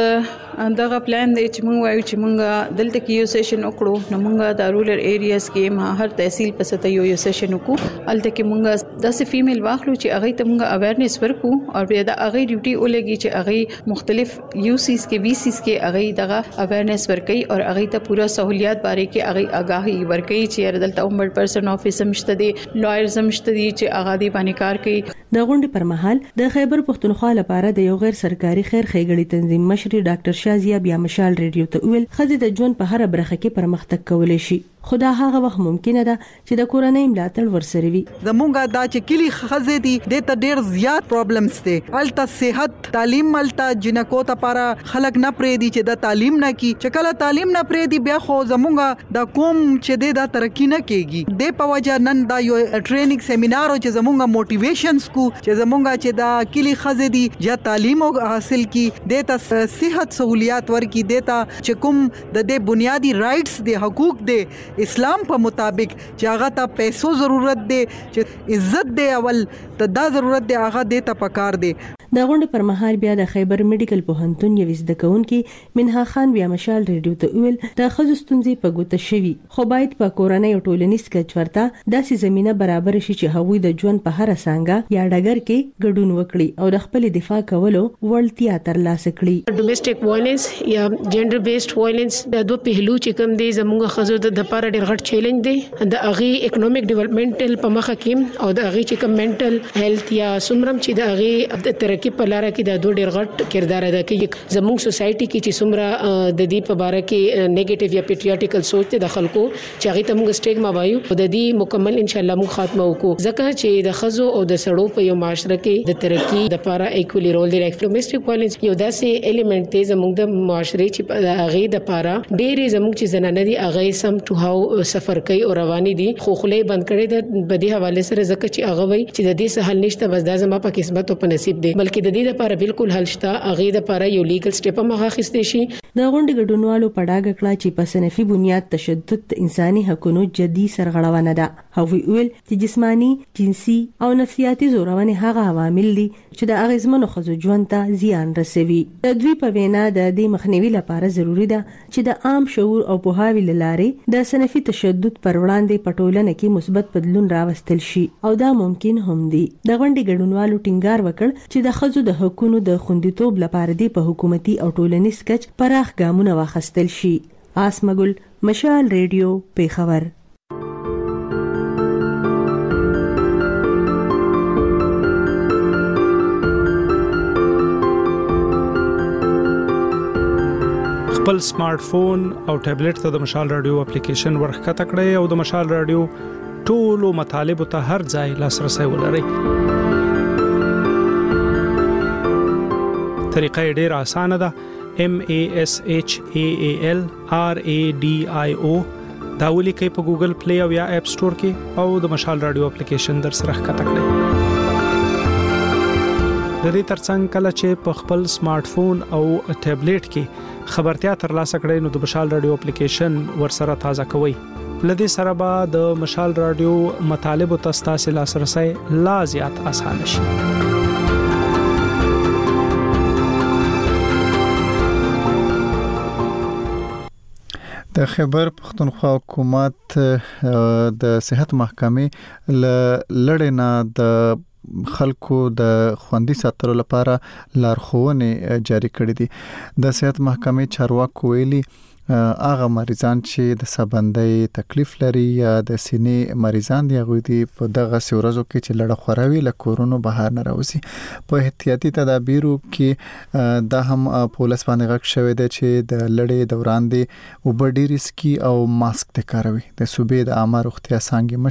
اوس دغه پلان دی چې مونږ وایو چې مونږ دلته کې یو سیشن وکړو. نو مونږه د رورل ایریاز کې ما هر تحصیل په سطح یو سیشن وکړو الته کې مونږه داسې فیمیل واخلو چې هغه ته مونږه اویرنس ورکو او بیا د هغه ډیوټي ولګي چې هغه مختلف یوسیز کې ویسیز کې هغه دغه اویرنس ورکي او هغه ته پورا سہولیات باره کې هغه آگاهي ورکي چې دلته عمر پرسن افیس مشته دي لایرز مشته دي چې هغه دی باندې کار کوي. د غونډې پر مهال د خیبر پښتونخوا لپاره د یو غیر سرکاري خیر ښېګړې تنظیم مشر ډاکټر شازیه بیا مشال ریډیو ته ویل خزې د ژوند په هر برخه کې پرمختګ کولای شي خدا هغه وخت ممکنه ده چې د کورنۍ ملاتړ ورسره وي. زمونږه دا چې کلی خزې دي د ته ډېر زیات پرابلمز دي الته صحت تعلیم ملته جنکو ته لپاره خلک نه پرې دي چې د تعلیم نه کی چې کله تعلیم نه پرې دي بیا خو زمونږه د کوم چې د ترقی نه کیږي. د په وجه نن دا یو ټریننګ سیمینار چې زمونږه موټیویشنز کو چې زمونږه چې د کلی خزې دي یا تعلیم حاصل کی د ته صحت سہولیات ورکی د ته چې کوم د دې بنیادی رائټس دي حقوق دي اسلام په مطابق چې هغه ته پیسو ضرورت دی چې عزت دی اول ته دا ضرورت دی هغه دې ته پکار دی. د غونډې پر مهال بیا د خیبر میډیکل پوهنتون یو زده کوونکي منها خان بیا مشال ریډیو ته ویل د ښځو ستونزې په ګوته شوي خو باید په کورنۍ او ټولنیز کچ ورته داسې زمینه برابر شي چې هغوی د ژوند په هر څنګه یا ډګر کې ګډون وکړي او د خپل دفاع کولو وړتیا ترلاسه کړي. ډومېسټک وایلنس یا جنډر بیسډ وایلنس د دوه پهلو چې کوم دي زموږ ښځو د لپاره ډېر غټ چیلنج دی. د هغه اکونومیک ډیولپمنټل په مخه کې او د هغه چې کوم منټل هیلث یا سمرم چې د هغه د ترقی په لار کې د دوه ډېر غټ کردار ادا کوي. زموږ سوسايټي کې چې سمره د دې په اړه کې نیگیټیو یا پیټریاټیکل سوچ د خلکو چې هغه ته موږ سټیګما وایو او د دې مکمل ان شاء الله موږ خاتمه وکړو ځکه چې د خزو او د سړو په یو معاشره کې د ترقی د لپاره ایکولی رول دی. ډومېسټک وایلنس یو داسې الیمنٹ دی زموږ د معاشره چې په هغه د لپاره ډېر زموږ چې زنانه دي هغه سم ټو هاو سفر کوي او رواني دي خو خلې بند کړي د بدی حواله سره ځکه چې هغه وایي چې د دې سهل نشته بس دا زما په قسمت او په نصیب دی بلکې د دې لپاره بالکل حل شته هغه د لپاره یو لیګل سټیپ مخه خسته شي. د غونډې ګډونوالو په ډاګه کړه چې په صنفي بنیاد تشدد انساني حقوقو جدي سرغړونه ده. هغوی ویل چې جسمانی، جنسي او نفسیاتي زورونه هغه عوامل دي چې د اغیزمنو ښځو ژوند ته زیان رسوي. د دوی په وینا د دې مخنیوي لپاره ضروری ده چې د عام شعور او پوهاوي لاره د صنفي تشدد پر وړاندې په ټولنه کې مثبت بدلون راوستل شي او دا ممکن هم دي. د غونډې ګډونوالو ټینګار وکړ چې د ښځو د حقوقو د خوندیتوب لپاره د حکومتي او ټولنیز کچ پراخ ګامونه واخیستل شي. آسمګل، مشال ریډیو، پیښور. خپل سمارټ فون او ټابلیټ ته د مشال رادیو اپلیکیشن ورخکته کړئ او د مشال رادیو ټولو مطالبه ته هر ځای لاسرسي ولرئ. طریقه ډېر اسانه ده. MASHAAL RADIO دا ولیکئ په ګوګل پلی او یا اپ سٹور کې او د مشال رادیو اپلیکیشن در سره ښکته کړئ. د دې ترڅنګ کله چې په خپل سمارټ فون او ټابلیټ کې خبرتیا ترلاسه کړئ نو د مشال رادیو اپلیکیشن ورسره تازه کوئ. لدې سره به د مشال رادیو مطالب ته ستاسو لاسرسي لا زیات اسانه شي. د خیبر پختونخوا حکومت د صحت محکمې لړۍ نه د خلکو د خوندي ساتلو لپاره لارښوونې جاری کړې دي. د صحت محکمې چارواکو ویلي هغه مریضان چې د سبندۍ تکلیف لري یا د سینې مریضان دي هغوی دي په دغه ورځو کې چې لړه خوراوي له کورونو بهر نه راوځي. په احتیاطي تدابیرو کې دا هم پولیس باندې غږ شوی دی چې د لړۍ دوران دي وبډي رسکي او ماسک د کاروي. د صوبې د عامه روغتیا څانګې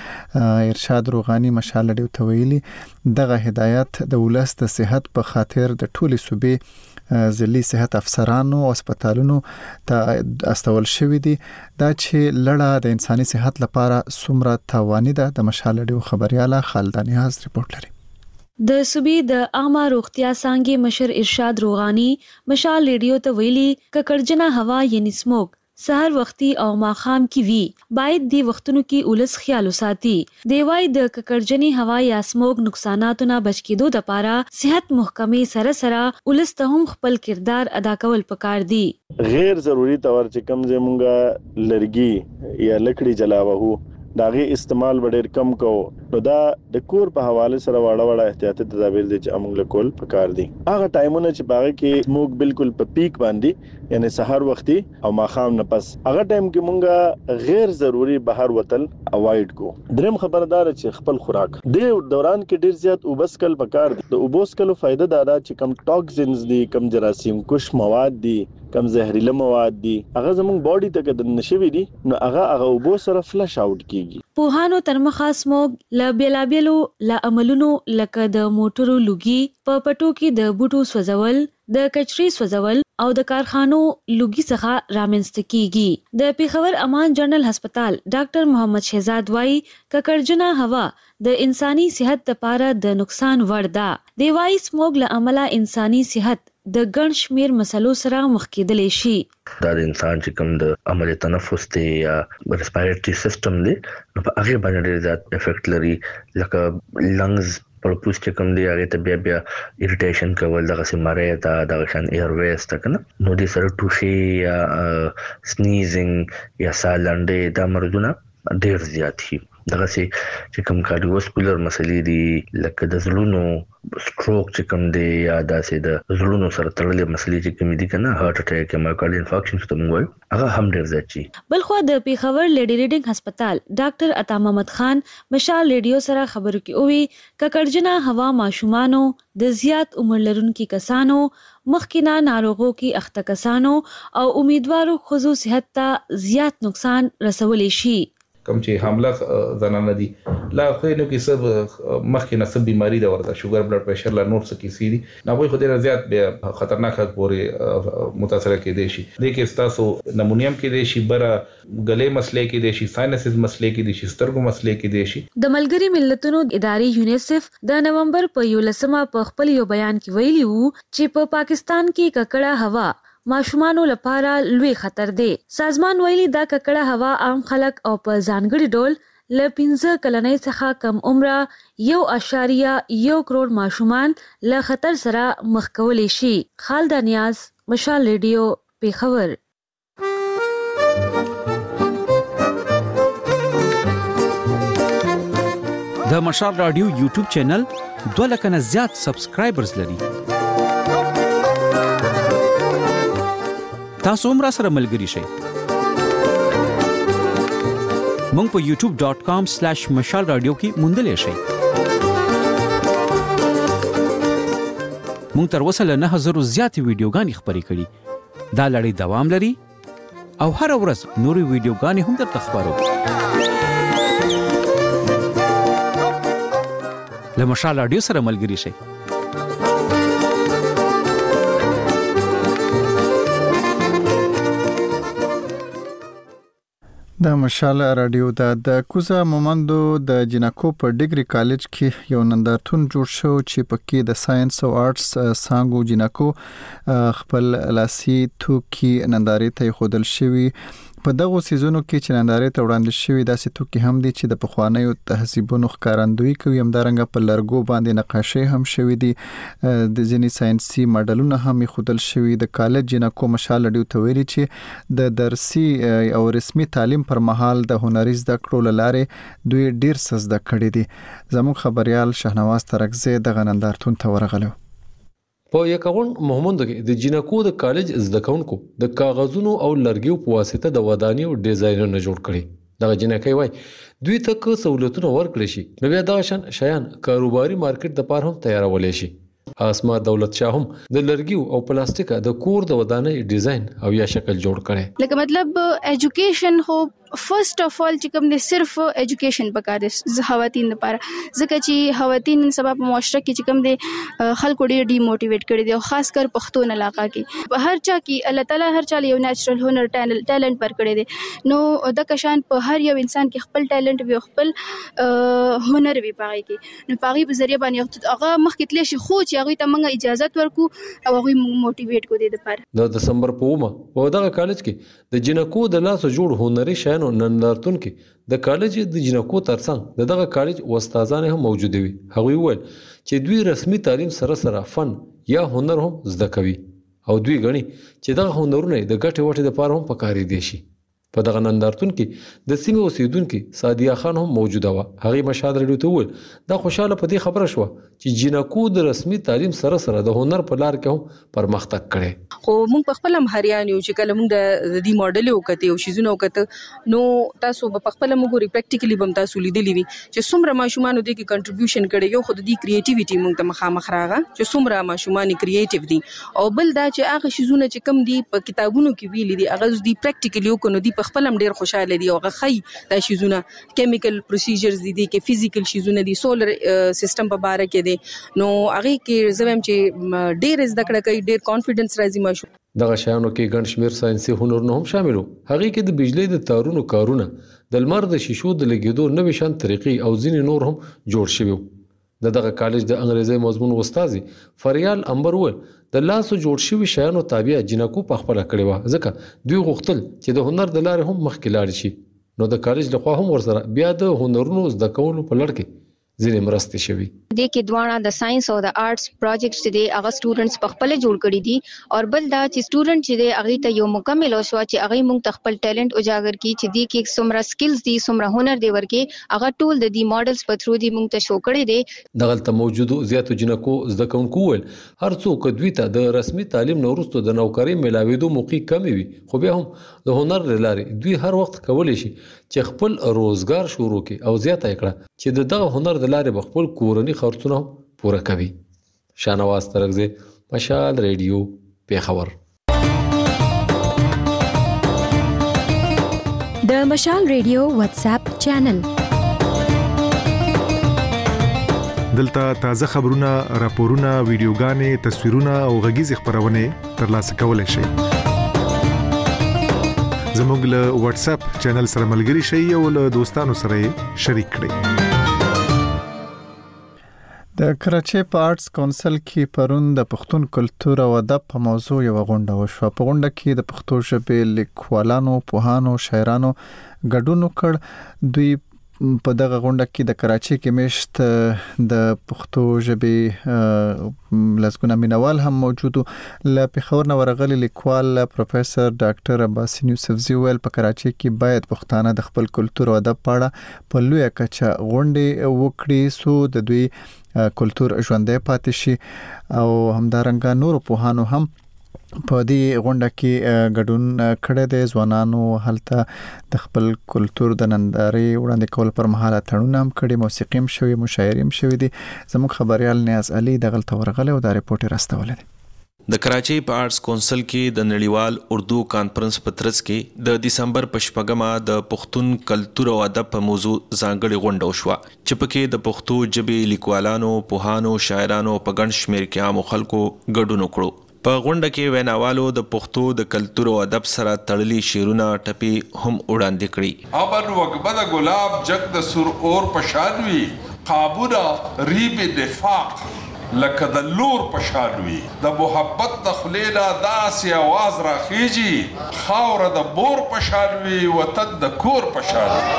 مشر ارشاد روغاني مشال رادیو ته ویلي دغه هدایت د ولس د صحت په خاطر د ټولي صوبې ځلي صحت افسرانو او هسپتالونو ته استول شوی دي. دا چې لړه د انساني صحت لپاره څومره تاواني ده د مشال رادیو خبرياله خالد نیاز ریپورت لري. د صوبې د عامه روغتیا څانګې مشر ارشاد روغاني مشال رادیو ته ویلي ککړجنه هوا یعنی سموک سحر وختي او ماخام کی وی باید دی وختونو کې اولس خیال وساتي. دی وای د ککړجنی هوا یا سموک نقصاناتو نه بچ کېدو د لپاره صحت محکمې سره سره اولس ته هم خپل کردار ادا کول پکار دي. غیر ضروری تور چې کم زمونږه لرګي یا لکړي جلاوه داغي استعمال ډېر کم کو نو دا د کور په حواله سره واړه احتیاطي تدابیر دي چې موږ له کول پکار دي. هغه ټایمونه چې باغ کې موږ بالکل په پیک باندې یعنی سحر وختي او ماخام نه پس هغه ټایم کې موږ غیر ضروری بهر وتل اوایډ کو. دریم خبردار چې خپل خوراک د دوران کې ډېر زیات وبسکل پکار دي. د وبسکلو فائدہ دا ده چې کم ټاکسینز دي کم جراثیم کش مواد دي کم زهريله مواد دي هغه زموږ باډي ته د نشوي دي نو هغه وبو سره فلش اوټ کیږي. پوهانو تر مخه سموګ ل بیلابلو ل عملونو لکه د موټرو لوګي په پټو کې د بوټو سوځول د کچري سوځول او د کارخانو لوګي څخه رامنځته کیږي. د پیښور امان جنرال هسپتال ډاکټر محمد شهزاد وايي ککړجنه هوا د انساني صحت لپاره د نقصان وړ ده. دی وايي سموګ له عمله انساني صحت د ګڼ شمیر مسلو سره مخ کېدلی شي. دا د انسان چې کوم د عمل تنفس ته یا ریسپیریټری سیستم دی نو په هغه باندې ډېر زیات افیکټ لري لکه لنګز خپل پوس چې کوم دی هغه ته بیا اریټیشن کول دغه سماره ته دغه شان ایر ویز ته کنه نو د سره ټوشي یا سنیزینګ یا سالنډې دا مرضونه ډیر زیات دي دغه چې کوم کارډیوواسکولر مسلې دي لکه د زړونو سټروک چې کوم دی یا داسې د زړونو سره تړلې مسلې چې کوم دي کنه هارت اٹیک یا مایوکارډ انفارکشن څه موږ وایو هغه هم ډیر زیات شي. بلخو د پیښور لیډي ریډینګ هسپتال ډاکټر عطا محمد خان مشال ریډیو سره خبرو کې اووي ککړجنه هوا ماشومانو د زیات عمر لرونکو کسانو مخکینه ناروغو کې اخته کسانو او امیدوارو خصوصي صحت ته زیات نقصان رسولي شي. کوم چې حامله زنانه دي لا خو نو کې سب مخکې نه سب بيماري دا ورته شوګر بلډ پريشر لا نور څه کیسې دي نه وای خو ډیر زیات به خطرناک پورې متاثر کې دي شي د کې تاسو نمونیم کې دي شي بره غلې مسلې کې دي شي ساينسز مسلې کې دي شي سترګو مسلې کې دي شي. د ملګری ملتونو ادارې یونیسف د نومبر په 11 په خپل یو بیان کې ویلي وو چې په پاکستان کې ککړه هوا ماشومانو لپاره لوی خطر دی. سازمان ویلي دا ککړه هوا عام خلک او په ځانګړي ډول ل 15 کلنۍ څخه کم عمره 1.1 کروڑ ماشومان له خطر سره مخ کولی شي. خالد نیاز مشال ریډیو پیښور. د مشال رادیو یوټیوب چینل 2 لک نه زیات سبسکرایبرز لري. تاسو هم را سره ملګری شئ. مونږ په youtube.com/mashal radio کې موندلې شئ. مونږ تر اوسه له 9000 زیاتې ویډیوګانې خپرې کړې. دا لړۍ دوام لري او هر ورځ نورې ویډیوګانې هم درته خپرو. له مشال رادیو سره ملګری شئ. د مشال رادیو د کوزا مومندو د جنکو په ډیګري کالج کې یو نندارتون جوړ شو چې پکې د ساينس او آرټس سانګو جنکو خپل لاسي توکي نندارې ته خودل شوی. په دغه سيزونو کې چې نندارې ته وړاندې شوی داسې توکي هم دي چې د پخوانیو تهذیبونو ښکارندوی کوي. همدارنګه په لرګو باندې نقاشۍ هم شوی دي. د ځینې ساينسي ماډلونه هم خودل شوی. د کالج جنکو مشال رادیو ته ویلي چې د درسي او رسمي تعلیم پر مهال د هنري زده کړو لاره دوی ډیر څه زده کړي دي. زموږ خبريال شهنواز ترکزی د غنندارتون ته ورغلو. په یکاون مومندو کې د جنکو د کالج زده کوونکو د کاغذونو او لرګیو په واسطه د ودانیو ډیزاینونه جوړ کړي. دغه جنکې وای دوی ته که سہولتونه ورکړي شي نو بیا دا شیان کاروباري مارکیټ د پاره هم تیارولې شي. اسما دولت شاه هم د لرګیو او پلاستیک د کور د ودانۍ ډیزاین او یا شکل جوړ کړي. لکه مطلب ایجوکیشن هو فرست اف ال چې کوم د صرف ایجوکیشن پکار دي خواتین لپاره ځکه چې خواتین سبب معاشره کې چې کوم د خلکو ډیر ډی موټیویټ کړي دي او خاص کر پښتون علاقہ کې په هر چا کې الله تعالی هر چا یو نېچرل هنر ټیلنټ پر کړی دي نو د کشان په هر یو انسان کې خپل ټیلنټ وي خپل هنر وي پاره کې نو پاره په ذریعہ باندې هغه مخکې تللی شي خو چې هغه ته موږ اجازه ورکو او هغه موټیویټ کو دي د پاره. د دسمبر په ومه په دغه کالج کې د جنکو د لاس جوړ هنري شیانو نندارتون کې د کالج د جنکو ترڅنګ دغه کالج استادان هم موجود وي. هغوی وویل چې دوی رسمي تعلیم سره فن یا هنر هم زده کوي او دوی غني چې دغه هنرونه د ګټې وټې لپاره هم پکاري دي شي. په دغه نندارتون کې د سیمې اوسیدونکو سادیه خان هم موجوده و. هغه مشاهده لري ته ول دا خوشاله په دې خبره شو چې جنکو د رسمي تعلیم سره د هنر په لار کې هم پرمختګ کړي. خو موږ په خپل مهاریان یو چې کله موږ د دې ماډل یو کته او شیزونه وکړه نو تاسو په خپل موږ پریکټیکلی بم تاسو لیدلی وي چې څومره ماشومان د کې کنټریبیوشن کړي یو خود دې کریټیویټي موږ ته مخامخ راغه چې څومره ماشومان کریټیو دي او بل دا چې هغه شیزونه چې کم دي په کتابونو کې ویل دي هغه دې پریکټیکلی وکړو دي په خپل ډیر خوشاله دي او غخی دا شیزونه کیمیکل پروسیجرز دي کې فزیکل شیزونه دي سولر سیستم په باره کې دي نو هغه کې زویم چې ډیر زده کړه کوي ډیر کانفیډنس راځي ماشو. دغه شیانو کې ګڼ شمیر ساينسي هنرونه هم شامل وو. هغه کې د بجلی د تارونو کارونه د لمر د شیشو د لګیدو نوې شان طریقې او ځینې نور هم جوړ شوی. دغه کالج د انګریزي مضمون استاد فریال انبر ول د لاسو جوړ شوی شیانو تابع جنکو په خپل کړي و ځکه دوی غوښتل چې د هنر د لارې هم مخکې لاړ شي. نو د کالج لخوا هم ورسره بیا د هنرونو زده کولو په لړ کې ځینې مرستې شوي. د کې دوانه د ساينس او د آرټس پروجیکټ چې دی هغه سټوډنټس په خپل جوړ کړی دي او بل دا چې سټوډنټ چې دی هغه ته یو مکمل او شو چې هغه موږ خپل ټیلنټ اجاگر کی چې دی کې څومره سکلز دي څومره هنر دی ورکه هغه ټول د دې ماډلز په تھرو دی موږ ته شو کړی دی. دغلته موجودو زیاتو جنکو زده کوونکو ول هر څوک دوی ته د رسمي تعلیم نورستو د نوکری ملاويدو موقع کم وي خو بیا هم د هنر لاري دوی هر وخت کولای شي چې خپل روزګار شروع کړي او زیاته کړه چې دغه هنر د لارې خپل کورنی خرڅونه پوره کوي. شانواز ترغزه مشال ریډیو پیښور. د مشال ریډیو واتس اپ چینل دلته تازه خبرونه، راپورونه، ویډیوګانې، تصویرونه او غږیز خبرونه ترلاسه کولای شئ. زموږ له واتس اپ چینل سره ملګري شئ او له دوستانو سره شریک کړئ. د کراچۍ په آرټس کونسل کې پرون د پښتون کلچر او ادب په موضوع یو غونډه وشوه. په غونډه کې د پښتو ژبې لیکوالانو، پوهانو، شاعرانو ګډون وکړ. دوی په دغه غونډه کې د کراچۍ کې مشت د پښتو ژبې لسګونه مینوال هم موجود. ل پیښور نو ورغلي لیکوال پروفیسور ډاکټر عباسین یوسفزی ویل په کراچۍ کې باید پښتانه د خپل کلچر او ادب په اړه په لوی کچه غونډې وکړي سو د دوی کلچر ژوندۍ پاتې شي او همدارنګه نور پوهانو هم په دې غونډه کې ګډون کړی دی. ځوانانو هلته د خپل کلچر د نندارې وړاندې کول پر مهال تړون هم کړی، موسیقي هم شوی، مشاعرې هم شوی دي. زموږ خبريال نیاز علي دغلته ورغلی او دا ریپورت راستولی دی. د کراچۍ په آرټس کونسل کې د نړیوال اردو کانفرنس په ترڅ کې د دسمبر په شپږمه د پښتون کلچر او ادب په موضوع ځانګړې غونډه وشوه چې پکې د پښتو ژبې لیکوالانو، پوهانو، شاعرانو په ګڼ شمېر کې عام خلکو ګډون وکړو. په غونډه کې ویناوالو د پښتو د کلچر او ادب سره تړلي شعرونه ټپي هم وړاندې کړي. ابل وګبد ګلاب جگ د سر اور پشانوي قابونا ریب نفاق لکه د لور پشانوي د محبت د خلینا داسې आवाज راخیږي خاور د بور پشانوي وطن د کور پشانوي.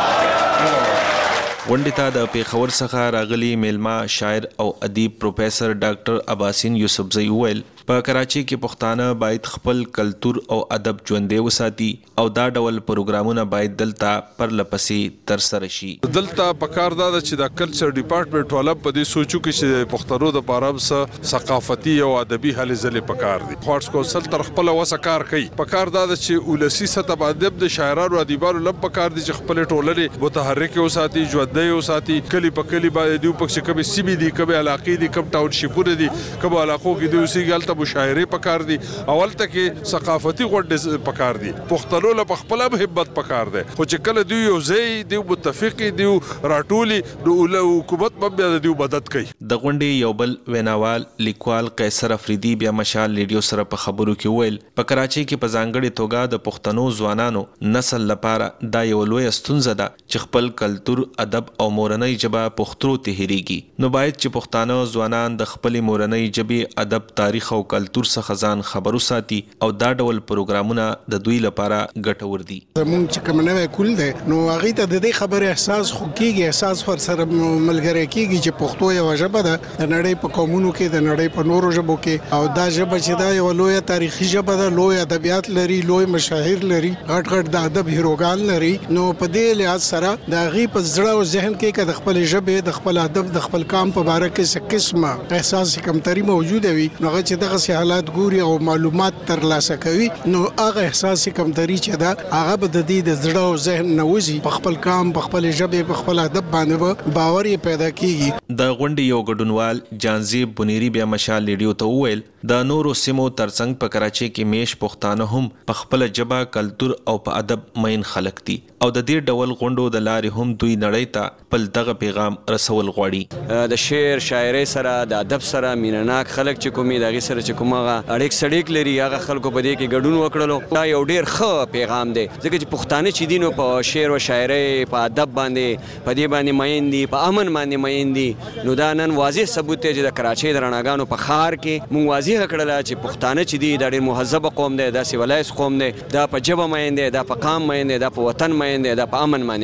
غونډې ته د پیښور څخه راغلي میلمه شاعر او ادیب پروفیسور ډاکټر عباسین یوسفزی ویل په کراچۍ کې پښتانه باید خپل کلچر او ادب ژوندۍ وساتي او دا ډول پروګرامونه باید دلته پر لپسې تر سره شي. دلته پکار دا چې د کلچر ډپارټمنټ والا په دې سوچو کې چې پښتنو د پاره ثقافتي او ادبي هلې ځلې پکار دي. آرټس کونسل تر خپل وسه کار کوي. پکار دا چې ولسی سطح باندې د شاعرانو او ادیبانو لم پکار دي چې خپل ټولنې متحرک وساتي، ژوندۍ وساتي. کلی په کلی باندې دیو پکې کبي سیمې دي، کبي علاقې دي، کم ټاون شپونه دي، کبي علاقو کې دی اوسېګل مشاعره پکار دي. اول ته کې ثقافتي غونډې پکار دي. پښتنو له خپل محبت پکار دي خو چې کله دوی یو ځای دی متفقي دی راټولي نو حکومت په بیا دی مدد کوي. د غونډې یو بل ویناوال لیکوال قیصر افریدي بیا مشال ریډیو سره په خبرو کې ویل په کراچۍ کې په ځانګړي توګه د پښتنو ځوانانو نسل لپاره دا یو لوی ستونزه ده چې خپل کلچر، ادب او مورنۍ ژبه پښتو ته هېریږي. نو باید چې پښتانه ځوانان د خپل مورنۍ ژبې، ادب، تاریخ او کلچر څخه ځان خبرو ساتي او دا ډول پروګرامونه د دوی لپاره ګټور دي. زموږ چې کوم نوې کول دي نو هغه ته د دې خبره احساس خو کیږي، احساس ور سره ملګری کیږي چې پښتو یو ژبه ده د نړۍ په قومونو کې، د نړۍ په نورو ژبو کې، او دا ژبه چې دا یو لوی تاریخي ژبه ده، لوی ادبیات لري، لوی مشاهیر لري، غټ غټ د ادب هیروګان لري. نو په دې لحاظ سره د غي په زړه او ذهن کې د خپل ژبې، د خپل ادب، د خپل کام په اړه کې څه قسمه احساس کمتري موجوده وي نو هغه چې دغه حالات ګوري او معلومات ترلاسه کوي نو هغه احساس کمتري چې دا هغه به د دې د زړه او ذهن نوځي په خپل کام، په خپل ژبې، په خپل ادب باندې باور پیدا کیږي. د غونډې یو ګډونوال جانزیب بنيري بیا مشال ریډیو ته وویل د نورو سیمو ترڅنګ په کراچۍ کې میش پښتانه هم په خپل ژبه، کلچر او په ادب مین خلک دي او د دې ډول غونډو د لارې هم دوی نړۍ ته بل دغه پیغام رسول غواړي. د شعر، شاعري سره، د ادب سره مینناک خلک چې کومي دغه سره چې کومه اړیک سړیک لري هغه خلکو په دې کې ګډون وکړلو. دا یو ډیر ښه پیغام دی ځکه چې پښتانه چې دینو په شعر او شاعري، په ادب باندې، په دې باندې مین دي، په امن باندې مین دي. نو دا نن واضح ثبوت دی چې د کراچۍ د رڼاګانو په ښار کې مونږ واضح کړل چې پښتانه چې دي دا ډیر مهذب قوم دی، دا سیولایز قوم دی، دا په ژبه مین دی، دا په قام مین دی، دا په وطن مین دی، دا په امن باندې مین دی.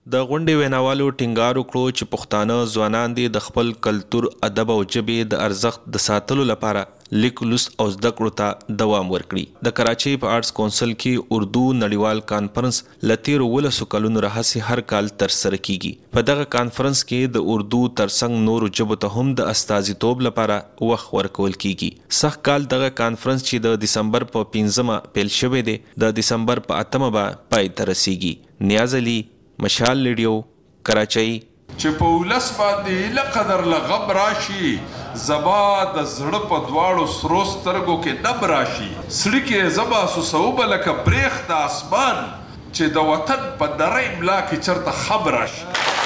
د غونډې ویناوالو ټینګار وکړو چې پښتانه ځوانان دي د خپل کلتور، ادب او ژبې د ارزښت د ساتلو لپاره لیک لوست او زده کړو ته دوام ورکړي. د کراچۍ په آرټس کونسل کې اردو نړیوال کانفرنس لتیر 19 کلونو راهیسې هر کال ترسره کیږي. په دغه کانفرنس کې د اردو ترڅنګ نورو ژبو ته هم د استازیتوب لپاره وخت ورکول کیږي. سږ کال دغه کانفرنس چې د دسمبر په 15مه پیل شوی دی د دسمبر په 8مه به پای ته رسیږي. نیاز علي، مشال ریډیو، کراچۍ. چې په ولس باندې لقدر لغب راشي، زبا د زړه په دواړو سرو سترګو کې نب راشي، سړي کې زبا سوسوبه لکه بریخ د اسمان چې د وطن په نری ملا کې چرته خب راشي.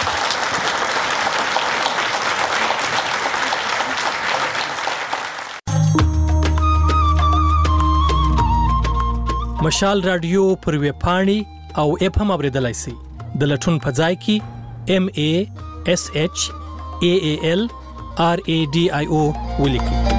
مشال رادیو پر ویب پاڼې او اپ هم اوریدلای شئ. د لټون په ځای کې MASHAALRADIO ولیکئ.